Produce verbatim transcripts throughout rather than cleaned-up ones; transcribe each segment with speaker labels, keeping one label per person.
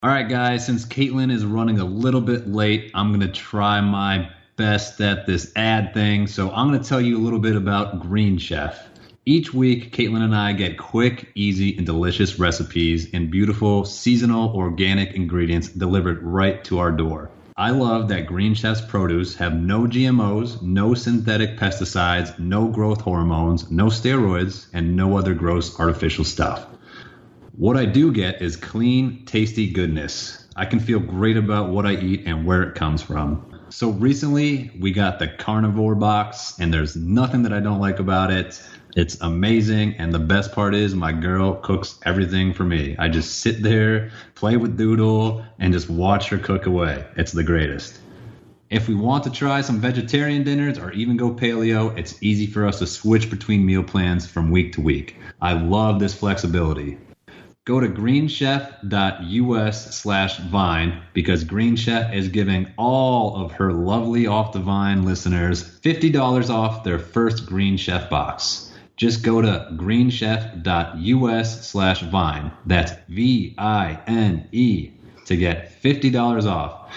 Speaker 1: All right, guys, since Caitlin is running a little bit late, I'm going to try my best at this ad thing. So I'm going to tell you a little bit about Green Chef. Each week, Caitlin and I get quick, easy, and delicious recipes in beautiful, seasonal, organic ingredients delivered right to our door. I love that Green Chef's produce have no G M Os, no synthetic pesticides, no growth hormones, no steroids, and no other gross artificial stuff. What I do get is clean, tasty goodness. I can feel great about what I eat and where it comes from. So recently, we got the carnivore box, and there's nothing that I don't like about it. It's amazing, and the best part is my girl cooks everything for me. I just sit there, play with Doodle, and just watch her cook away. It's the greatest. If we want to try some vegetarian dinners or even go paleo, it's easy for us to switch between meal plans from week to week. I love this flexibility. Go to greenchef.us slash vine because Green Chef is giving all of her lovely Off the Vine listeners fifty dollars off their first Green Chef box. Just go to greenchef.us slash vine. That's V I N E to get fifty dollars off.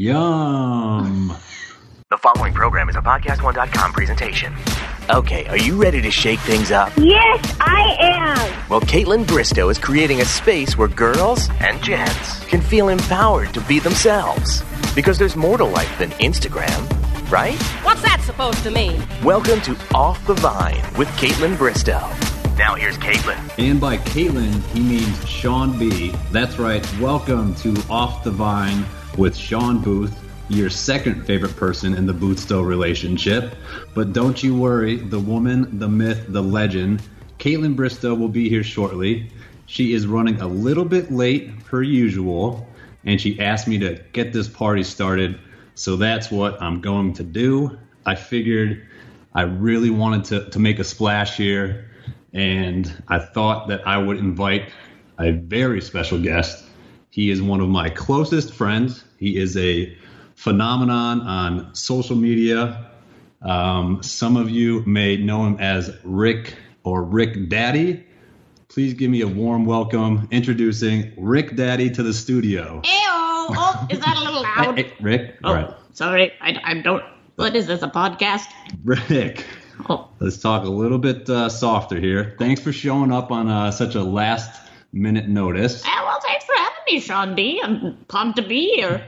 Speaker 1: Yum!
Speaker 2: The following program is a podcast one dot com presentation. Okay, are you ready to shake things up?
Speaker 3: Yes, I am.
Speaker 2: Well, Caitlin Bristow is creating a space where girls and gents can feel empowered to be themselves. Because there's more to life than Instagram, right?
Speaker 4: What's that supposed to mean?
Speaker 2: Welcome to Off the Vine with Caitlin Bristow. Now here's Caitlin.
Speaker 1: And by Caitlin, he means Sean B. That's right. Welcome to Off the Vine with Sean Booth, your second favorite person in the Boothstow relationship. But don't you worry, the woman, the myth, the legend, Caitlin Bristow will be here shortly. She is running a little bit late per usual, and she asked me to get this party started, so that's what I'm going to do. I figured I really wanted to, to make a splash here, and I thought that I would invite a very special guest. He is one of my closest friends. He is a phenomenon on social media. Um, some of you may know him as Rick or Rick Daddy. Please give me a warm welcome introducing Rick Daddy to the studio.
Speaker 4: Ew! Oh, is that a little loud?
Speaker 1: Hey, hey, Rick,
Speaker 4: oh,
Speaker 1: all right.
Speaker 4: Sorry, I, I don't. What is this, a podcast?
Speaker 1: Rick,
Speaker 4: Oh,
Speaker 1: let's talk a little bit uh, softer here. Thanks for showing up on uh, such a last minute notice.
Speaker 4: ah, well, thanks for having me, Sean D. I'm pumped to be here.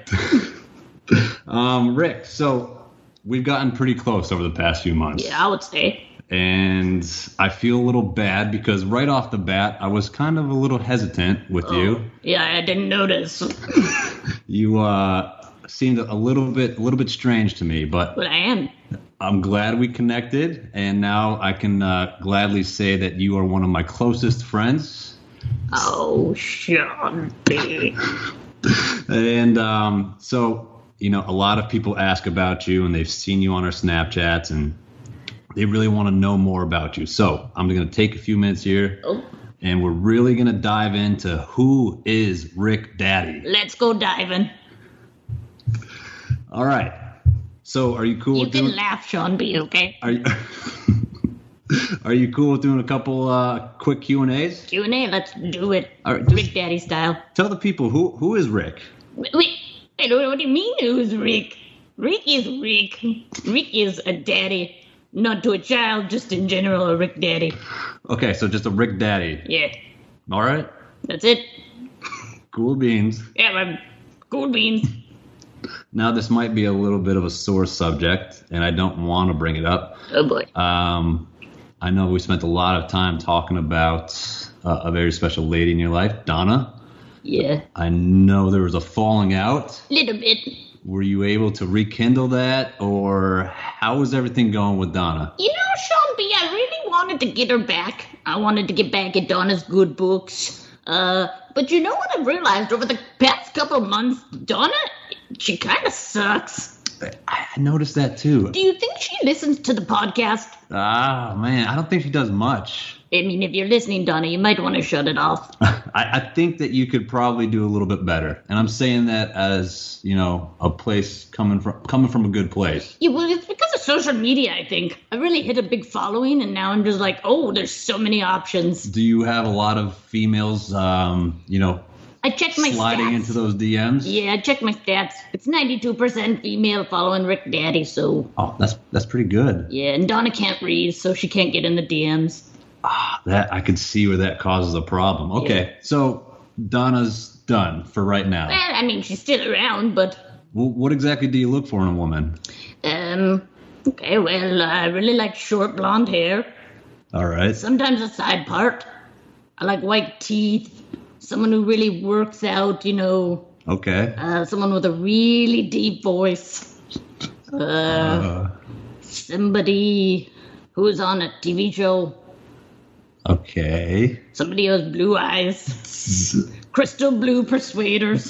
Speaker 1: Um, Rick, so we've gotten pretty close over the past few months.
Speaker 4: Yeah, I would say.
Speaker 1: And I feel a little bad because right off the bat, I was kind of a little hesitant with
Speaker 4: Oh,
Speaker 1: you.
Speaker 4: yeah, I didn't notice.
Speaker 1: You uh, seemed a little bit, a little bit strange to me, but
Speaker 4: But I am.
Speaker 1: I'm glad we connected, and now I can uh, gladly say that you are one of my closest friends.
Speaker 4: Oh, Sean D.
Speaker 1: And um, so, you know, a lot of people ask about you, and they've seen you on our Snapchats, and they really want to know more about you. So I'm going to take a few minutes here,
Speaker 4: Oh,
Speaker 1: and we're really going to dive into who is Rick Daddy.
Speaker 4: let's go diving.
Speaker 1: All right. So are you cool
Speaker 4: You
Speaker 1: with
Speaker 4: can
Speaker 1: doing?
Speaker 4: laugh, Sean B, okay?
Speaker 1: Are you? Are you cool with doing a couple uh, quick Q and A's?
Speaker 4: Q and A, let's do it.
Speaker 1: All right, just-
Speaker 4: Rick Daddy style.
Speaker 1: Tell the people who who is Rick.
Speaker 4: Wait, wait, wait, what do you mean who's Rick? Rick is Rick. Rick is a daddy. Not to a child, just in general, a Rick Daddy.
Speaker 1: Okay, so just a Rick Daddy.
Speaker 4: Yeah,
Speaker 1: All right.
Speaker 4: that's it.
Speaker 1: Cool beans.
Speaker 4: Yeah, I'm cool beans.
Speaker 1: Now this might be a little bit of a sore subject, and I don't want to bring it up.
Speaker 4: Oh boy.
Speaker 1: Um, I know we spent a lot of time talking about uh, a very special lady in your life, Donna.
Speaker 4: Yeah,
Speaker 1: I know there was a falling out.
Speaker 4: little bit.
Speaker 1: Were you able to rekindle that, or how was everything going with Donna?
Speaker 4: You know, Sean B, I really wanted to get her back. I wanted to get back at Donna's good books. Uh, but you know what I've realized over the past couple of months? Donna, she kind of sucks.
Speaker 1: I I noticed that too.
Speaker 4: Do you think she listens to the podcast?
Speaker 1: Ah, man, I don't think she does much.
Speaker 4: I mean, if you're listening, Donna, you might want to shut it off.
Speaker 1: I, I think that you could probably do a little bit better, and I'm saying that as, you know, a place coming from coming from a good place.
Speaker 4: Yeah, well, it's because of social media, I think. I really hit a big following, and now I'm just like, oh, there's so many options.
Speaker 1: Do you have a lot of females, um, you know,
Speaker 4: I checked my
Speaker 1: sliding
Speaker 4: stats.
Speaker 1: into those D Ms.
Speaker 4: Yeah, I checked my stats. It's ninety-two percent female following Rick Daddy, so...
Speaker 1: Oh, that's that's pretty good.
Speaker 4: Yeah, and Donna can't read, so she can't get in the D Ms.
Speaker 1: Ah, that I could see where that causes a problem. Okay,
Speaker 4: Yeah.
Speaker 1: so Donna's done for right now.
Speaker 4: Well, I mean, she's still around, but...
Speaker 1: Well, what exactly do you look for in a woman?
Speaker 4: Um, okay, well, I really like short blonde hair.
Speaker 1: All right.
Speaker 4: Sometimes a side part. I like white teeth. Someone who really works out, you know.
Speaker 1: Okay.
Speaker 4: Uh, someone with a really deep voice. Uh,
Speaker 1: Uh,
Speaker 4: somebody who's on a T V show.
Speaker 1: okay.
Speaker 4: Somebody who has blue eyes. Crystal blue persuaders.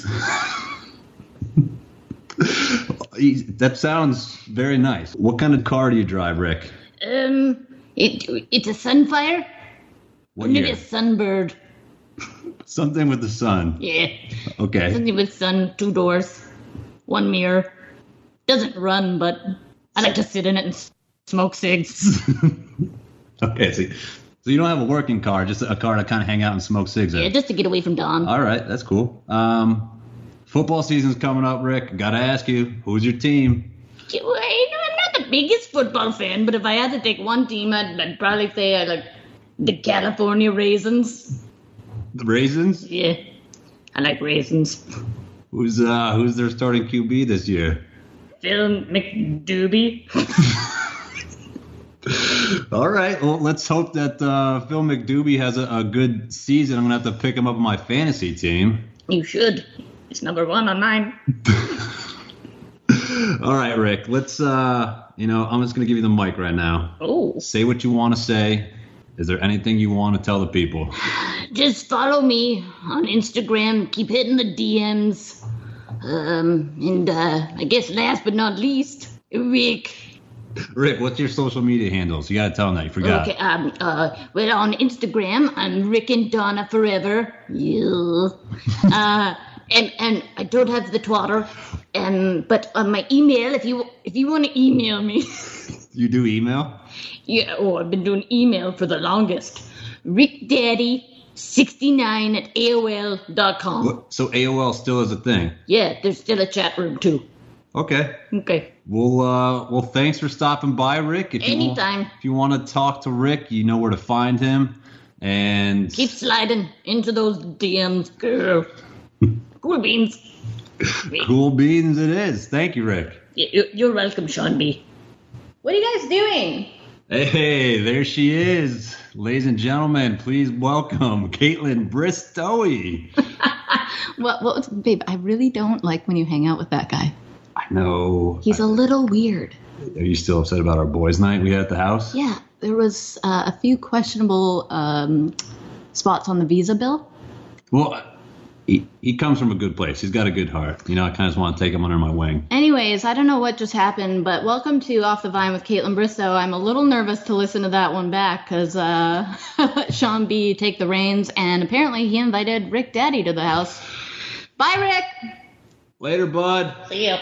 Speaker 1: That sounds very nice. What kind of car do you drive, Rick?
Speaker 4: Um, it, it's a Sunfire.
Speaker 1: What
Speaker 4: Maybe
Speaker 1: year?
Speaker 4: a Sunbird.
Speaker 1: Something with the sun.
Speaker 4: Yeah.
Speaker 1: Okay.
Speaker 4: Something with sun, two doors, one mirror. Doesn't run, but I like to sit in it and s- smoke cigs.
Speaker 1: Okay. So, so you don't have a working car, just a car to kind of hang out and smoke cigs in.
Speaker 4: Yeah, just to get away from Dawn.
Speaker 1: All right. That's cool. Um, football season's coming up, Rick. Gotta ask you, who's your team?
Speaker 4: Yeah, well, you know, I'm not the biggest football fan, but if I had to take one team, I'd, I'd probably say I like the California Raisins.
Speaker 1: The Raisins?
Speaker 4: Yeah, I like raisins.
Speaker 1: Who's uh who's their starting Q B this year?
Speaker 4: Phil McDoobie.
Speaker 1: All right. Well, let's hope that uh, Phil McDoobie has a, a good season. I'm gonna have to pick him up on my fantasy team.
Speaker 4: You should. It's number one on mine.
Speaker 1: All right, Rick. Let's uh you know I'm just gonna give you the mic right now.
Speaker 4: Oh.
Speaker 1: Say what you want to say. Is there anything you want to tell the people?
Speaker 4: Just follow me on Instagram. Keep hitting the D Ms. Um, and uh, I guess last but not least, Rick.
Speaker 1: Rick, what's your social media handles? You gotta tell them that. You forgot.
Speaker 4: Okay. Um. Uh. Well, on Instagram, I'm Rick and Donna Forever. Yeah. uh. And and I don't have the twatter. And but on my email, if you if you want to email me.
Speaker 1: You do email?
Speaker 4: Yeah, oh, I've been doing email for the longest. Rick Daddy sixty-nine at A O L dot com.
Speaker 1: What? So A O L still is a thing?
Speaker 4: Yeah, there's still a chat room too.
Speaker 1: Okay.
Speaker 4: Okay.
Speaker 1: Well, uh, well, thanks for stopping by, Rick. If
Speaker 4: Anytime.
Speaker 1: You want, if you want to talk to Rick, you know where to find him. And
Speaker 4: Keep sliding into those D Ms, girl. Cool beans.
Speaker 1: cool beans it is. Thank you, Rick.
Speaker 4: Y- You're welcome, Sean B.
Speaker 5: What are you guys doing?
Speaker 1: Hey, there she is. Ladies and gentlemen, please welcome Caitlin Bristow.
Speaker 5: Well, well, babe, I really don't like when you hang out with that guy.
Speaker 1: I know.
Speaker 5: He's a little weird.
Speaker 1: Are you still upset about our boys' night we had at the house?
Speaker 5: Yeah, there was uh, a few questionable um, spots on the visa bill.
Speaker 1: Well, he, he comes from a good place. He's got a good heart. You know, I kind of just want to take him under my wing.
Speaker 5: Anyways, I don't know what just happened, but welcome to Off the Vine with Caitlin Bristow. I'm a little nervous to listen to that one back because uh, let Sean B take the reins, and apparently he invited Rick Daddy to the house. Bye, Rick!
Speaker 1: Later, bud.
Speaker 4: See ya.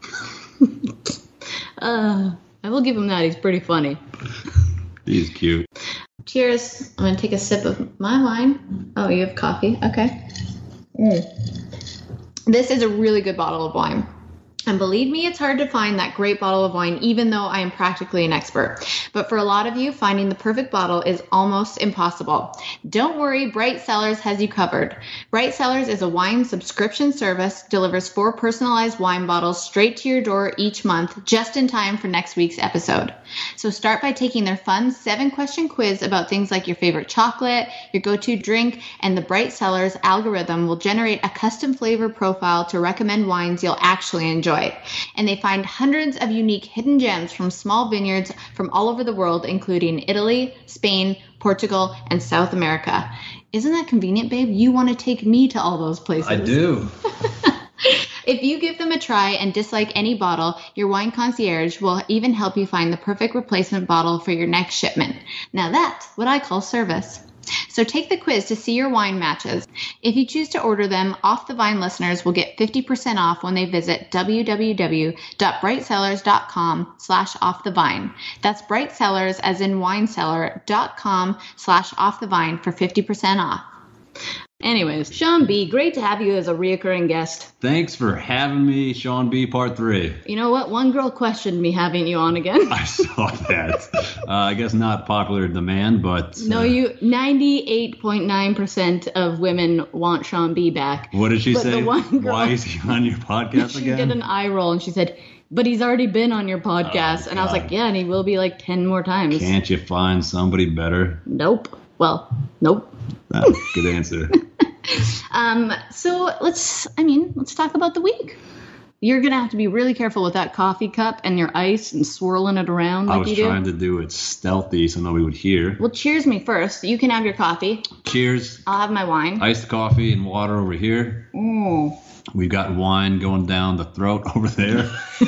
Speaker 5: Uh, I will give him that. He's pretty funny.
Speaker 1: He's cute.
Speaker 5: Cheers. I'm going to take a sip of my wine. Oh, you have coffee? Okay. Mm. This is a really good bottle of wine. And believe me, it's hard to find that great bottle of wine, even though I am practically an expert. But for a lot of you, finding the perfect bottle is almost impossible. Don't worry, Bright Cellars has you covered. Bright Cellars is a wine subscription service, delivers four personalized wine bottles straight to your door each month, just in time for next week's episode. So start by taking their fun seven-question quiz about things like your favorite chocolate, your go-to drink, and the Bright Cellars algorithm will generate a custom flavor profile to recommend wines you'll actually enjoy. And they find hundreds of unique hidden gems from small vineyards from all over the world, including Italy, Spain, Portugal, and South America. Isn't that convenient, babe? You want to take me to all those places.
Speaker 1: I do.
Speaker 5: If you give them a try and dislike any bottle, your wine concierge will even help you find the perfect replacement bottle for your next shipment. Now that's what I call service. So take the quiz to see your wine matches. If you choose to order them, Off the Vine listeners will get fifty percent off when they visit www.brightcellars.com slash off the vine. That's Bright Cellars as in wine cellar dot com slash off the vine for fifty percent off. Anyways, Sean B., great to have you as a reoccurring guest.
Speaker 1: Thanks for having me, Sean B. Part three.
Speaker 5: You know what? One girl questioned me having you on again.
Speaker 1: I saw that. uh, I guess not popular demand, but...
Speaker 5: No,
Speaker 1: uh,
Speaker 5: you. ninety-eight point nine percent of women want Sean B. back.
Speaker 1: What did she
Speaker 5: But
Speaker 1: say?
Speaker 5: the one girl-
Speaker 1: Why is he on your podcast
Speaker 5: She
Speaker 1: again?
Speaker 5: did an eye roll and she said, but he's already been on your podcast.
Speaker 1: Oh,
Speaker 5: and I was
Speaker 1: God.
Speaker 5: like, yeah, and he will be like ten more times.
Speaker 1: Can't you find somebody better?
Speaker 5: Nope. Well, nope.
Speaker 1: Ah, good answer.
Speaker 5: Um, so let's, I mean, let's talk about the week. You're going to have to be really careful with that coffee cup and your ice and swirling it around
Speaker 1: I
Speaker 5: like
Speaker 1: was
Speaker 5: you do.
Speaker 1: trying to do it stealthy so nobody would hear.
Speaker 5: Well, cheers me first. You can have your coffee.
Speaker 1: Cheers.
Speaker 5: I'll have my wine.
Speaker 1: Iced coffee and water over here.
Speaker 5: Mm.
Speaker 1: We've got wine going down the throat over there.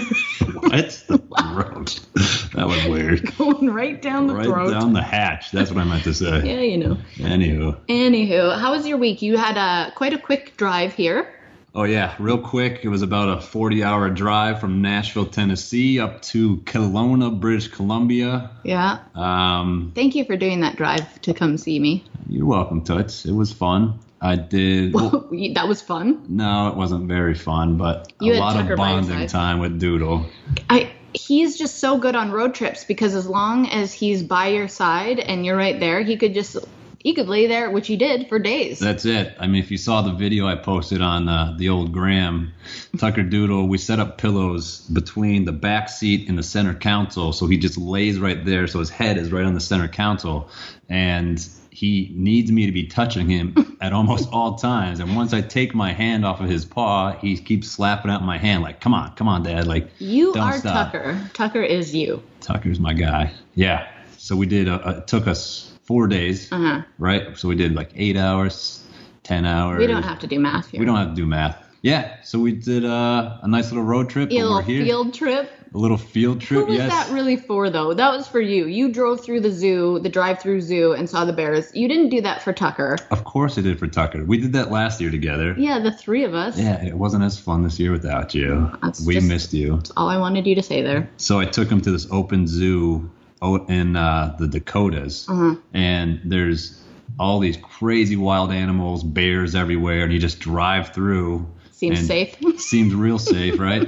Speaker 1: What? The throat. That was weird.
Speaker 5: Going right down the
Speaker 1: Right
Speaker 5: throat.
Speaker 1: down the hatch. That's what I meant to say.
Speaker 5: Yeah, you know.
Speaker 1: Anywho.
Speaker 5: Anywho, how was your week? You had a quite a quick drive here.
Speaker 1: Oh, yeah. Real quick. It was about a forty-hour drive from Nashville, Tennessee up to Kelowna, British Columbia.
Speaker 5: Yeah.
Speaker 1: Um,
Speaker 5: Thank you for doing that drive to come see me.
Speaker 1: you're welcome, Toots. It was fun. I did... well,
Speaker 5: That was fun.
Speaker 1: no, it wasn't very fun, but
Speaker 5: You
Speaker 1: a
Speaker 5: had
Speaker 1: lot
Speaker 5: Tucker
Speaker 1: of
Speaker 5: by your
Speaker 1: bonding
Speaker 5: side.
Speaker 1: time with Doodle.
Speaker 5: I he's just so good on road trips because as long as he's by your side and you're right there, he could just he could lay there, which he did for days.
Speaker 1: That's it. I mean, if you saw the video I posted on uh, the old Gram, Tucker Doodle, we set up pillows between the back seat and the center console, so he just lays right there, so his head is right on the center console, and he needs me to be touching him at almost all times. And once I take my hand off of his paw, he keeps slapping out my hand like, come on, come on, Dad. Like,
Speaker 5: You
Speaker 1: don't
Speaker 5: are
Speaker 1: stop.
Speaker 5: Tucker. Tucker is you.
Speaker 1: Tucker's my guy. Yeah. So we did, uh, it took us four days,
Speaker 5: Uh-huh.
Speaker 1: right? So we did like eight hours, ten hours.
Speaker 5: We don't have to do math here.
Speaker 1: We don't have to do math. Yeah, so we did uh, a nice little road trip.
Speaker 5: Yeah, a
Speaker 1: but we're
Speaker 5: little
Speaker 1: here.
Speaker 5: field trip.
Speaker 1: A little field trip,
Speaker 5: Who was
Speaker 1: yes.
Speaker 5: that really for, though? That was for you. You drove through the zoo, the drive-through zoo, and saw the bears. You didn't do that for Tucker.
Speaker 1: Of course I did for Tucker. We did that last year together.
Speaker 5: Yeah, the three of us.
Speaker 1: Yeah, it wasn't as fun this year without you.
Speaker 5: That's
Speaker 1: we
Speaker 5: just-
Speaker 1: missed you.
Speaker 5: That's all I wanted you to say there.
Speaker 1: So I took him to this open zoo out in uh, the Dakotas,
Speaker 5: Uh-huh.
Speaker 1: and there's all these crazy wild animals, bears everywhere, and you just drive through.
Speaker 5: Seems
Speaker 1: and
Speaker 5: safe.
Speaker 1: Seemed real safe, right?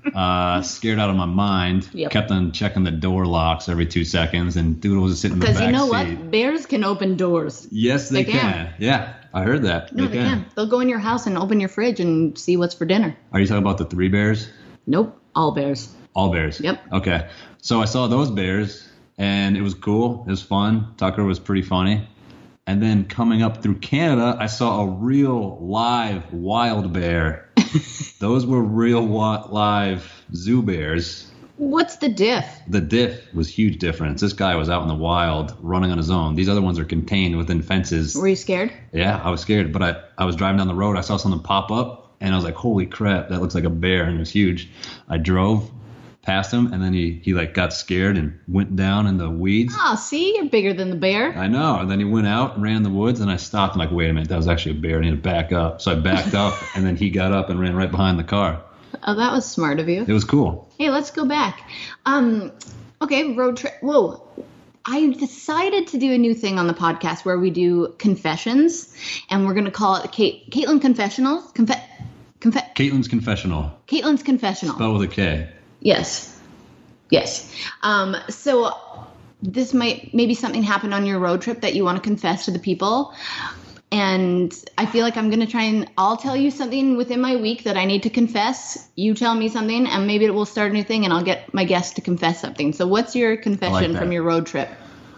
Speaker 1: Uh, scared out of my mind.
Speaker 5: Yep.
Speaker 1: Kept on checking the door locks every two seconds, and Doodle was sitting in the
Speaker 5: Because
Speaker 1: back
Speaker 5: you know
Speaker 1: seat.
Speaker 5: what? Bears can open doors.
Speaker 1: Yes, they,
Speaker 5: They
Speaker 1: can.
Speaker 5: can.
Speaker 1: Yeah, I heard that.
Speaker 5: No, they can. They'll go in your house and open your fridge and see what's for dinner.
Speaker 1: Are you talking about the three bears?
Speaker 5: Nope. All bears.
Speaker 1: All bears.
Speaker 5: Yep.
Speaker 1: Okay. So I saw those bears, and it was cool. It was fun. Tucker was pretty funny. And then coming up through Canada, I saw a real live wild bear. Those were real wa- live zoo bears.
Speaker 5: What's the diff?
Speaker 1: The diff was huge difference. This guy was out in the wild running on his own. These other ones are contained within fences.
Speaker 5: Were you scared?
Speaker 1: Yeah, I was scared, but I, I was driving down the road. I saw something pop up, and I was like, holy crap, that looks like a bear, and it was huge. I drove past him, and then he, he like got scared and went down in the weeds.
Speaker 5: Oh, see? You're bigger than the bear.
Speaker 1: I know. And then he went out and ran in the woods, and I stopped. I'm like, wait a minute, that was actually a bear. I need to back up. So I backed up, and then he got up and ran right behind the car.
Speaker 5: Oh, that was smart of you.
Speaker 1: It was cool.
Speaker 5: Hey, let's go back. Um, okay, road trip. Whoa. I decided to do a new thing on the podcast where we do confessions, and we're going to call it Kate, Caitlin Confessionals. Confe- confe-
Speaker 1: Caitlin's Confessional.
Speaker 5: Caitlin's Confessional.
Speaker 1: Spelled with a K.
Speaker 5: Yes. Yes. Um, so this might, maybe something happened on your road trip that you want to confess to the people. And I feel like I'm going to try and I'll tell you something within my week that I need to confess. You tell me something, and maybe it will start a new thing, and I'll get my guest to confess something. So what's your confession
Speaker 1: that.
Speaker 5: from your road trip?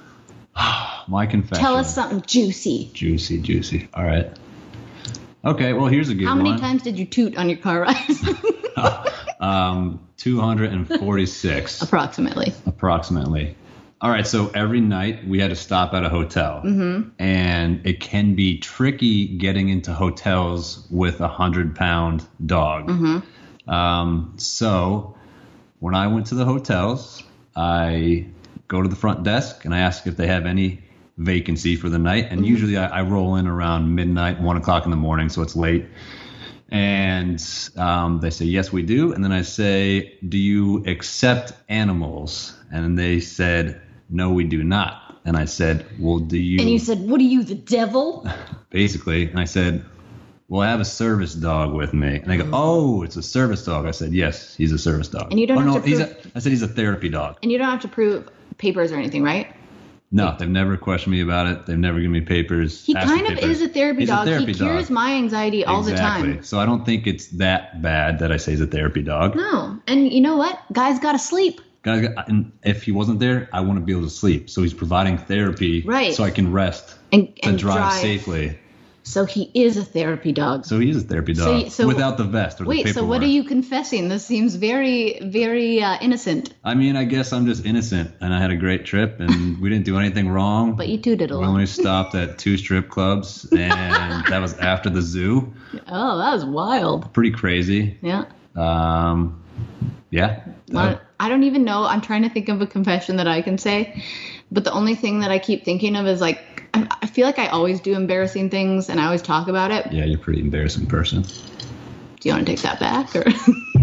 Speaker 1: My confession.
Speaker 5: Tell us something juicy.
Speaker 1: Juicy, juicy. All right. Okay, well, here's a good
Speaker 5: How
Speaker 1: one.
Speaker 5: many times did you toot on your car ride?
Speaker 1: um, two hundred forty-six.
Speaker 5: Approximately.
Speaker 1: Approximately. All right, so every night we had to stop at a hotel. Mm-hmm. And it can be tricky getting into hotels with a hundred-pound dog. Mm-hmm. Um, so when I went to the hotels, I go to the front desk and I ask if they have any vacancy for the night. And mm-hmm. usually I, I roll in around midnight, one o'clock in the morning, so it's late. And um, they say, yes, we do. And then I say, do you accept animals? And they said, no, we do not. And I said, well, do you...
Speaker 4: And you said, what are you, the devil?
Speaker 1: Basically. And I said, well, I have a service dog with me. And they go, oh, it's a service dog. I said, yes, he's a service dog.
Speaker 5: And you don't
Speaker 1: oh,
Speaker 5: have
Speaker 1: no,
Speaker 5: to
Speaker 1: he's
Speaker 5: prove-
Speaker 1: a, I said he's a therapy dog.
Speaker 5: And you don't have to prove papers or anything, right?
Speaker 1: No, they've never questioned me about it. They've never given me papers.
Speaker 5: He
Speaker 1: asked
Speaker 5: kind
Speaker 1: for
Speaker 5: of
Speaker 1: papers.
Speaker 5: is a therapy
Speaker 1: He's
Speaker 5: dog.
Speaker 1: A therapy
Speaker 5: he cures
Speaker 1: dog.
Speaker 5: my anxiety all
Speaker 1: exactly.
Speaker 5: the time.
Speaker 1: So I don't think it's that bad that I say he's a therapy dog.
Speaker 5: No. And you know what? Guys got to sleep.
Speaker 1: Guys, and if he wasn't there, I wouldn't be able to sleep. So he's providing therapy
Speaker 5: Right.
Speaker 1: so I can rest
Speaker 5: And,
Speaker 1: to
Speaker 5: and
Speaker 1: drive,
Speaker 5: drive
Speaker 1: safely.
Speaker 5: So he is a therapy dog.
Speaker 1: So he is a therapy
Speaker 5: So
Speaker 1: dog
Speaker 5: you- so-
Speaker 1: without the vest or the
Speaker 5: Wait,
Speaker 1: paperwork.
Speaker 5: so what are you confessing? This seems very, very uh, innocent.
Speaker 1: I mean, I guess I'm just innocent, and I had a great trip, and we didn't do anything wrong.
Speaker 5: But you two did a
Speaker 1: We
Speaker 5: lot.
Speaker 1: only stopped at two strip clubs, and that was after the zoo.
Speaker 5: Oh, that was wild.
Speaker 1: Pretty crazy.
Speaker 5: Yeah.
Speaker 1: Um, yeah.
Speaker 5: Well, I don't even know. I'm trying to think of a confession that I can say. But the only thing that I keep thinking of is like, I, I feel like I always do embarrassing things and I always talk about it.
Speaker 1: Yeah, you're a pretty embarrassing person.
Speaker 5: Do you want to take that back? Or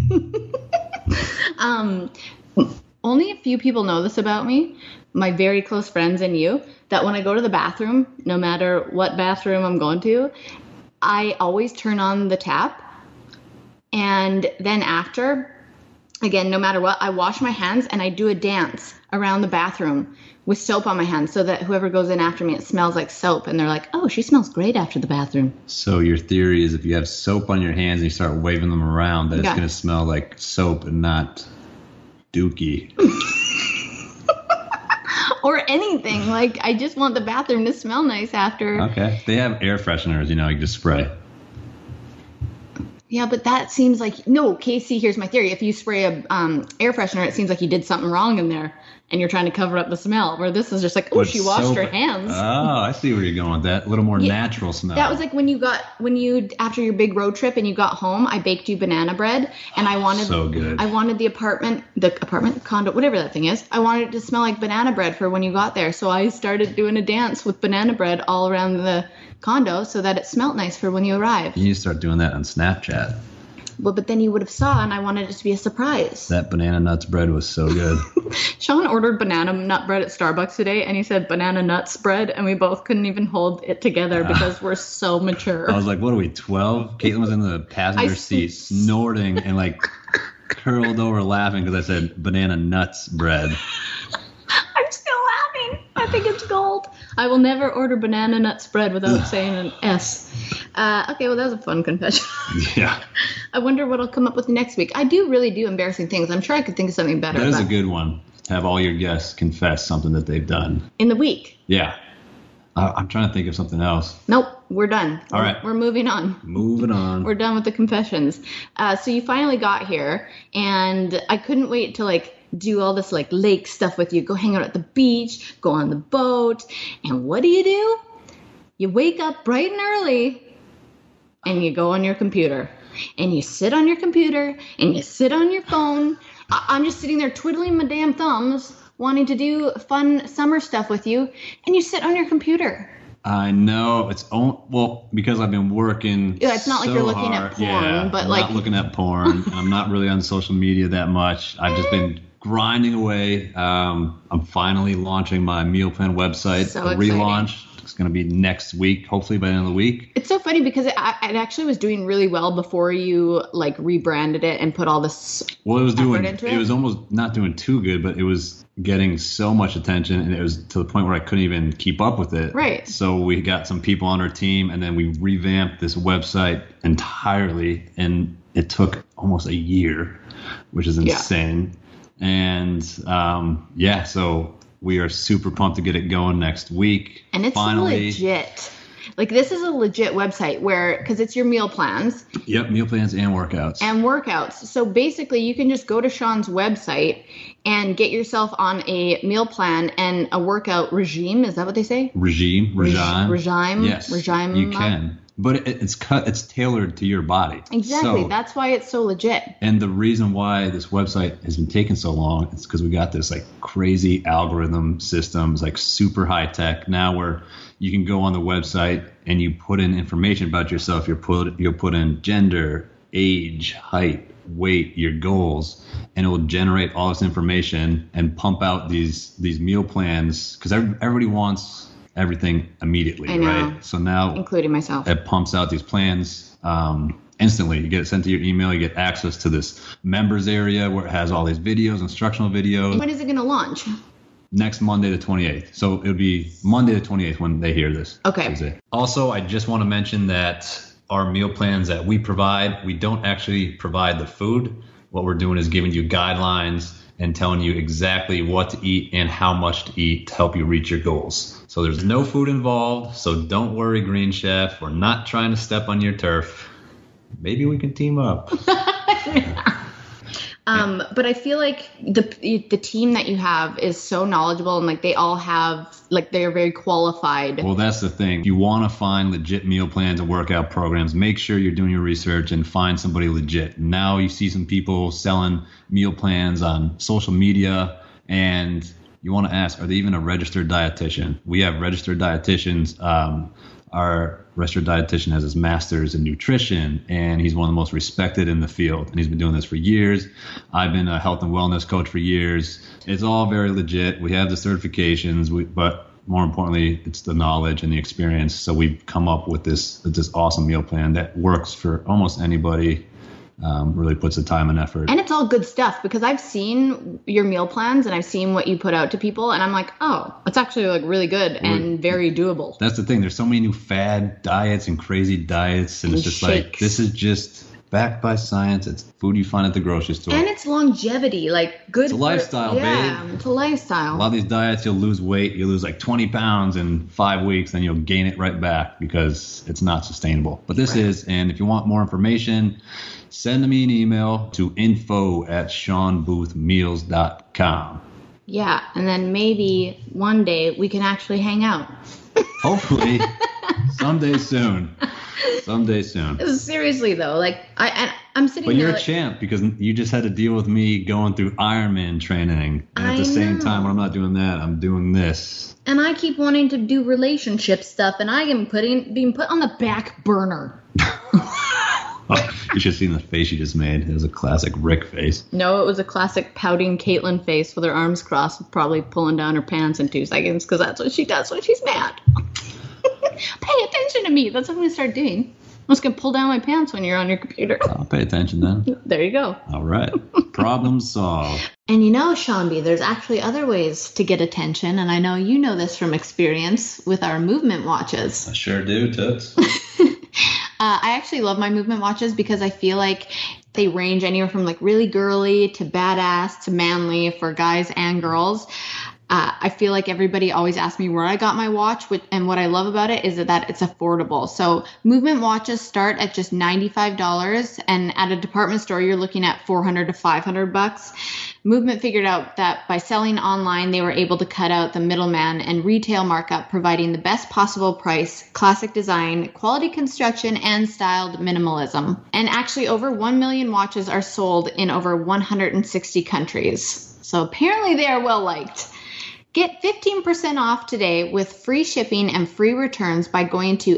Speaker 5: um, only a few people know this about me, my very close friends and you, that when I go to the bathroom, no matter what bathroom I'm going to, I always turn on the tap. And then after, again, no matter what, I wash my hands and I do a dance around the bathroom with soap on my hands so that whoever goes in after me, it smells like soap. And they're like, oh, she smells great after the bathroom.
Speaker 1: So your theory is if you have soap on your hands and you start waving them around, that it's
Speaker 5: Yeah.
Speaker 1: going to smell like soap and not dookie.
Speaker 5: Or anything. Like, I just want the bathroom to smell nice after.
Speaker 1: Okay. They have air fresheners, you know, you just spray.
Speaker 5: Yeah, but that seems like, no, Casey, here's my theory. If you spray a um, air freshener, it seems like you did something wrong in there and you're trying to cover up the smell. Where this is just like, oh,
Speaker 1: But
Speaker 5: she washed
Speaker 1: soap-
Speaker 5: her hands.
Speaker 1: Oh, I see where you're going with that. A little more
Speaker 5: Yeah,
Speaker 1: natural smell.
Speaker 5: That was like when you got, when you, after your big road trip and you got home, I baked you banana bread and I wanted,
Speaker 1: So good.
Speaker 5: I wanted the apartment, the apartment, condo, whatever that thing is. I wanted it to smell like banana bread for when you got there. So I started doing a dance with banana bread all around the condo so that it smelled nice for when you arrived.
Speaker 1: You need to start doing that on Snapchat.
Speaker 5: Well, but then you would have saw and I wanted it to be a surprise.
Speaker 1: That banana nuts bread was so good.
Speaker 5: Sean ordered banana nut bread at Starbucks today, and he said banana nuts bread, and we both couldn't even hold it together because we're so mature.
Speaker 1: I was like, what are we, twelve? Caitlin was in the passenger
Speaker 5: I-
Speaker 1: seat snorting and like curled over laughing because I said banana nuts bread.
Speaker 5: I'm still laughing. I think it's gold. I will never order banana nuts bread without saying an S. Uh, okay, well, that was a fun confession.
Speaker 1: Yeah.
Speaker 5: I wonder what I'll come up with next week. I do really do embarrassing things. I'm sure I could think of something better.
Speaker 1: That is a
Speaker 5: but-
Speaker 1: good one. Have all your guests confess something that they've done.
Speaker 5: In the week.
Speaker 1: Yeah. I- I'm trying to think of something else.
Speaker 5: Nope, we're done.
Speaker 1: All
Speaker 5: We're-
Speaker 1: right.
Speaker 5: We're moving on.
Speaker 1: Moving on.
Speaker 5: We're done with the confessions. Uh, so you finally got here, and I couldn't wait to like do all this like lake stuff with you. Go hang out at the beach, go on the boat, and what do you do? You wake up bright and early, and you go on your computer, and you sit on your computer, and you sit on your phone. I- I'm just sitting there twiddling my damn thumbs, wanting to do fun summer stuff with you, and you sit on your computer.
Speaker 1: I know it's on, well because I've been working.
Speaker 5: Yeah, it's not like
Speaker 1: so
Speaker 5: you're looking at
Speaker 1: hard.
Speaker 5: porn,
Speaker 1: yeah,
Speaker 5: but
Speaker 1: I'm
Speaker 5: like-
Speaker 1: not looking at porn. And I'm not really on social media that much. I've just been grinding away. Um, I'm finally launching my meal plan website.
Speaker 5: So
Speaker 1: a
Speaker 5: exciting.
Speaker 1: relaunch. It's going to be next week, hopefully by the end of the week.
Speaker 5: It's so funny because it, I- it actually was doing really well before you like rebranded it and put all this.
Speaker 1: Well, it was doing.
Speaker 5: into
Speaker 1: It
Speaker 5: it?
Speaker 1: was almost not doing too good, but it was getting so much attention, and it was to the point where I couldn't even keep up with it.
Speaker 5: Right.
Speaker 1: So we got some people on our team, and then we revamped this website entirely, and it took almost a year, which is
Speaker 5: Yeah.
Speaker 1: insane. And um, yeah, so we are super pumped to get it going next week.
Speaker 5: And it's
Speaker 1: finally.
Speaker 5: legit. Like this is a legit website where, because it's your meal plans
Speaker 1: Yep, meal plans and workouts.
Speaker 5: and workouts. So basically, you can just go to Sean's website and get yourself on a meal plan and a workout regime. Is that what they say?
Speaker 1: regime,
Speaker 5: Reg-
Speaker 1: regime,
Speaker 5: regime?
Speaker 1: Yes,
Speaker 5: Regime?
Speaker 1: You can, but it, it's cut. It's tailored to your body.
Speaker 5: Exactly.
Speaker 1: So,
Speaker 5: That's why it's so legit.
Speaker 1: and the reason why this website has been taking so long is because we got this like crazy algorithm systems, like super high tech now, where you can go on the website and you put in information about yourself. You put you'll put in gender, age, height, weight, your goals, and it will generate all this information and pump out these these meal plans because everybody wants everything immediately,
Speaker 5: I know.
Speaker 1: right? So now,
Speaker 5: including myself,
Speaker 1: it pumps out these plans um, instantly. You get it sent to your email. You get access to this members area where it has all these videos, instructional videos.
Speaker 5: when is it going to launch?
Speaker 1: Next Monday the twenty-eighth. So it'll be Monday the twenty-eighth when they hear this.
Speaker 5: Okay.
Speaker 1: Tuesday. Also, I just want to mention that our meal plans that we provide, we don't actually provide the food. What we're doing is giving you guidelines and telling you exactly what to eat and how much to eat to help you reach your goals. So there's no food involved. So don't worry, Green Chef. We're not trying to step on your turf. Maybe we can team up.
Speaker 5: Um, but I feel like the the team that you have is so knowledgeable and like they all have like they're very qualified.
Speaker 1: Well, that's the thing. You want to find legit meal plans and workout programs. Make sure you're doing your research and find somebody legit. Now you see some people selling meal plans on social media, and you want to ask, are they even a registered dietitian? We have registered dietitians. Um, our registered dietitian has his master's in nutrition, and he's one of the most respected in the field. And he's been doing this for years. I've been a health and wellness coach for years. It's all very legit. We have the certifications, we, but more importantly, it's the knowledge and the experience. So we've come up with this with this awesome meal plan that works for almost anybody. Um, really puts the time and effort.
Speaker 5: And it's all good stuff because I've seen your meal plans and I've seen what you put out to people and I'm like, oh, it's actually like really good and very doable.
Speaker 1: That's the thing. There's so many new fad diets and crazy diets, and,
Speaker 5: And
Speaker 1: it's just
Speaker 5: shakes.
Speaker 1: like, this is just backed by science. It's food you find at the grocery store.
Speaker 5: And it's longevity, like good.
Speaker 1: It's a
Speaker 5: for-
Speaker 1: lifestyle,
Speaker 5: yeah,
Speaker 1: babe.
Speaker 5: it's a lifestyle.
Speaker 1: A lot of these diets, you'll lose weight. You lose like twenty pounds in five weeks, then you'll gain it right back because it's not sustainable. But this
Speaker 5: Right.
Speaker 1: is, and if you want more information, send me an email to info at sean booth meals dot com.
Speaker 5: Yeah, and then maybe one day we can actually hang out.
Speaker 1: Hopefully, someday soon. Someday soon.
Speaker 5: Seriously though, like I, I I'm sitting
Speaker 1: But
Speaker 5: there.
Speaker 1: you're a
Speaker 5: like,
Speaker 1: champ because you just had to deal with me going through Ironman training. And at
Speaker 5: I
Speaker 1: the same
Speaker 5: know.
Speaker 1: time, when I'm not doing that, I'm doing this.
Speaker 5: and I keep wanting to do relationship stuff, and I am putting being put on the back burner.
Speaker 1: You should have seen the face you just made. It was a classic Rick face.
Speaker 5: No, it was a classic pouting Caitlin face with her arms crossed, probably pulling down her pants in two seconds because that's what she does when she's mad. Pay attention to me. That's what I'm going to start doing. I'm just going to pull down my pants when you're on your computer.
Speaker 1: I'll pay attention then.
Speaker 5: There you go.
Speaker 1: All right. Problem solved.
Speaker 5: And you know, Sean B, there's actually other ways to get attention, and I know you know this from experience with our movement watches.
Speaker 1: I sure do, Toots.
Speaker 5: Uh, I actually love my movement watches because I feel like they range anywhere from like really girly to badass to manly for guys and girls. Uh, I feel like everybody always asks me where I got my watch, which, and what I love about it is that it's affordable. So movement watches start at just ninety-five dollars, and at a department store, you're looking at four hundred to five hundred bucks. Movement figured out that by selling online, they were able to cut out the middleman and retail markup, providing the best possible price, classic design, quality construction, and styled minimalism. And actually, over one million watches are sold in over one hundred sixty countries. So apparently they are well liked. Get fifteen percent off today with free shipping and free returns by going to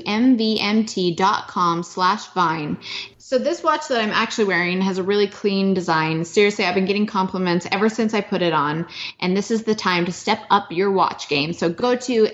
Speaker 5: mvmt.com slash vine. So this watch that I'm actually wearing has a really clean design. Seriously, I've been getting compliments ever since I put it on, and this is the time to step up your watch game. So go to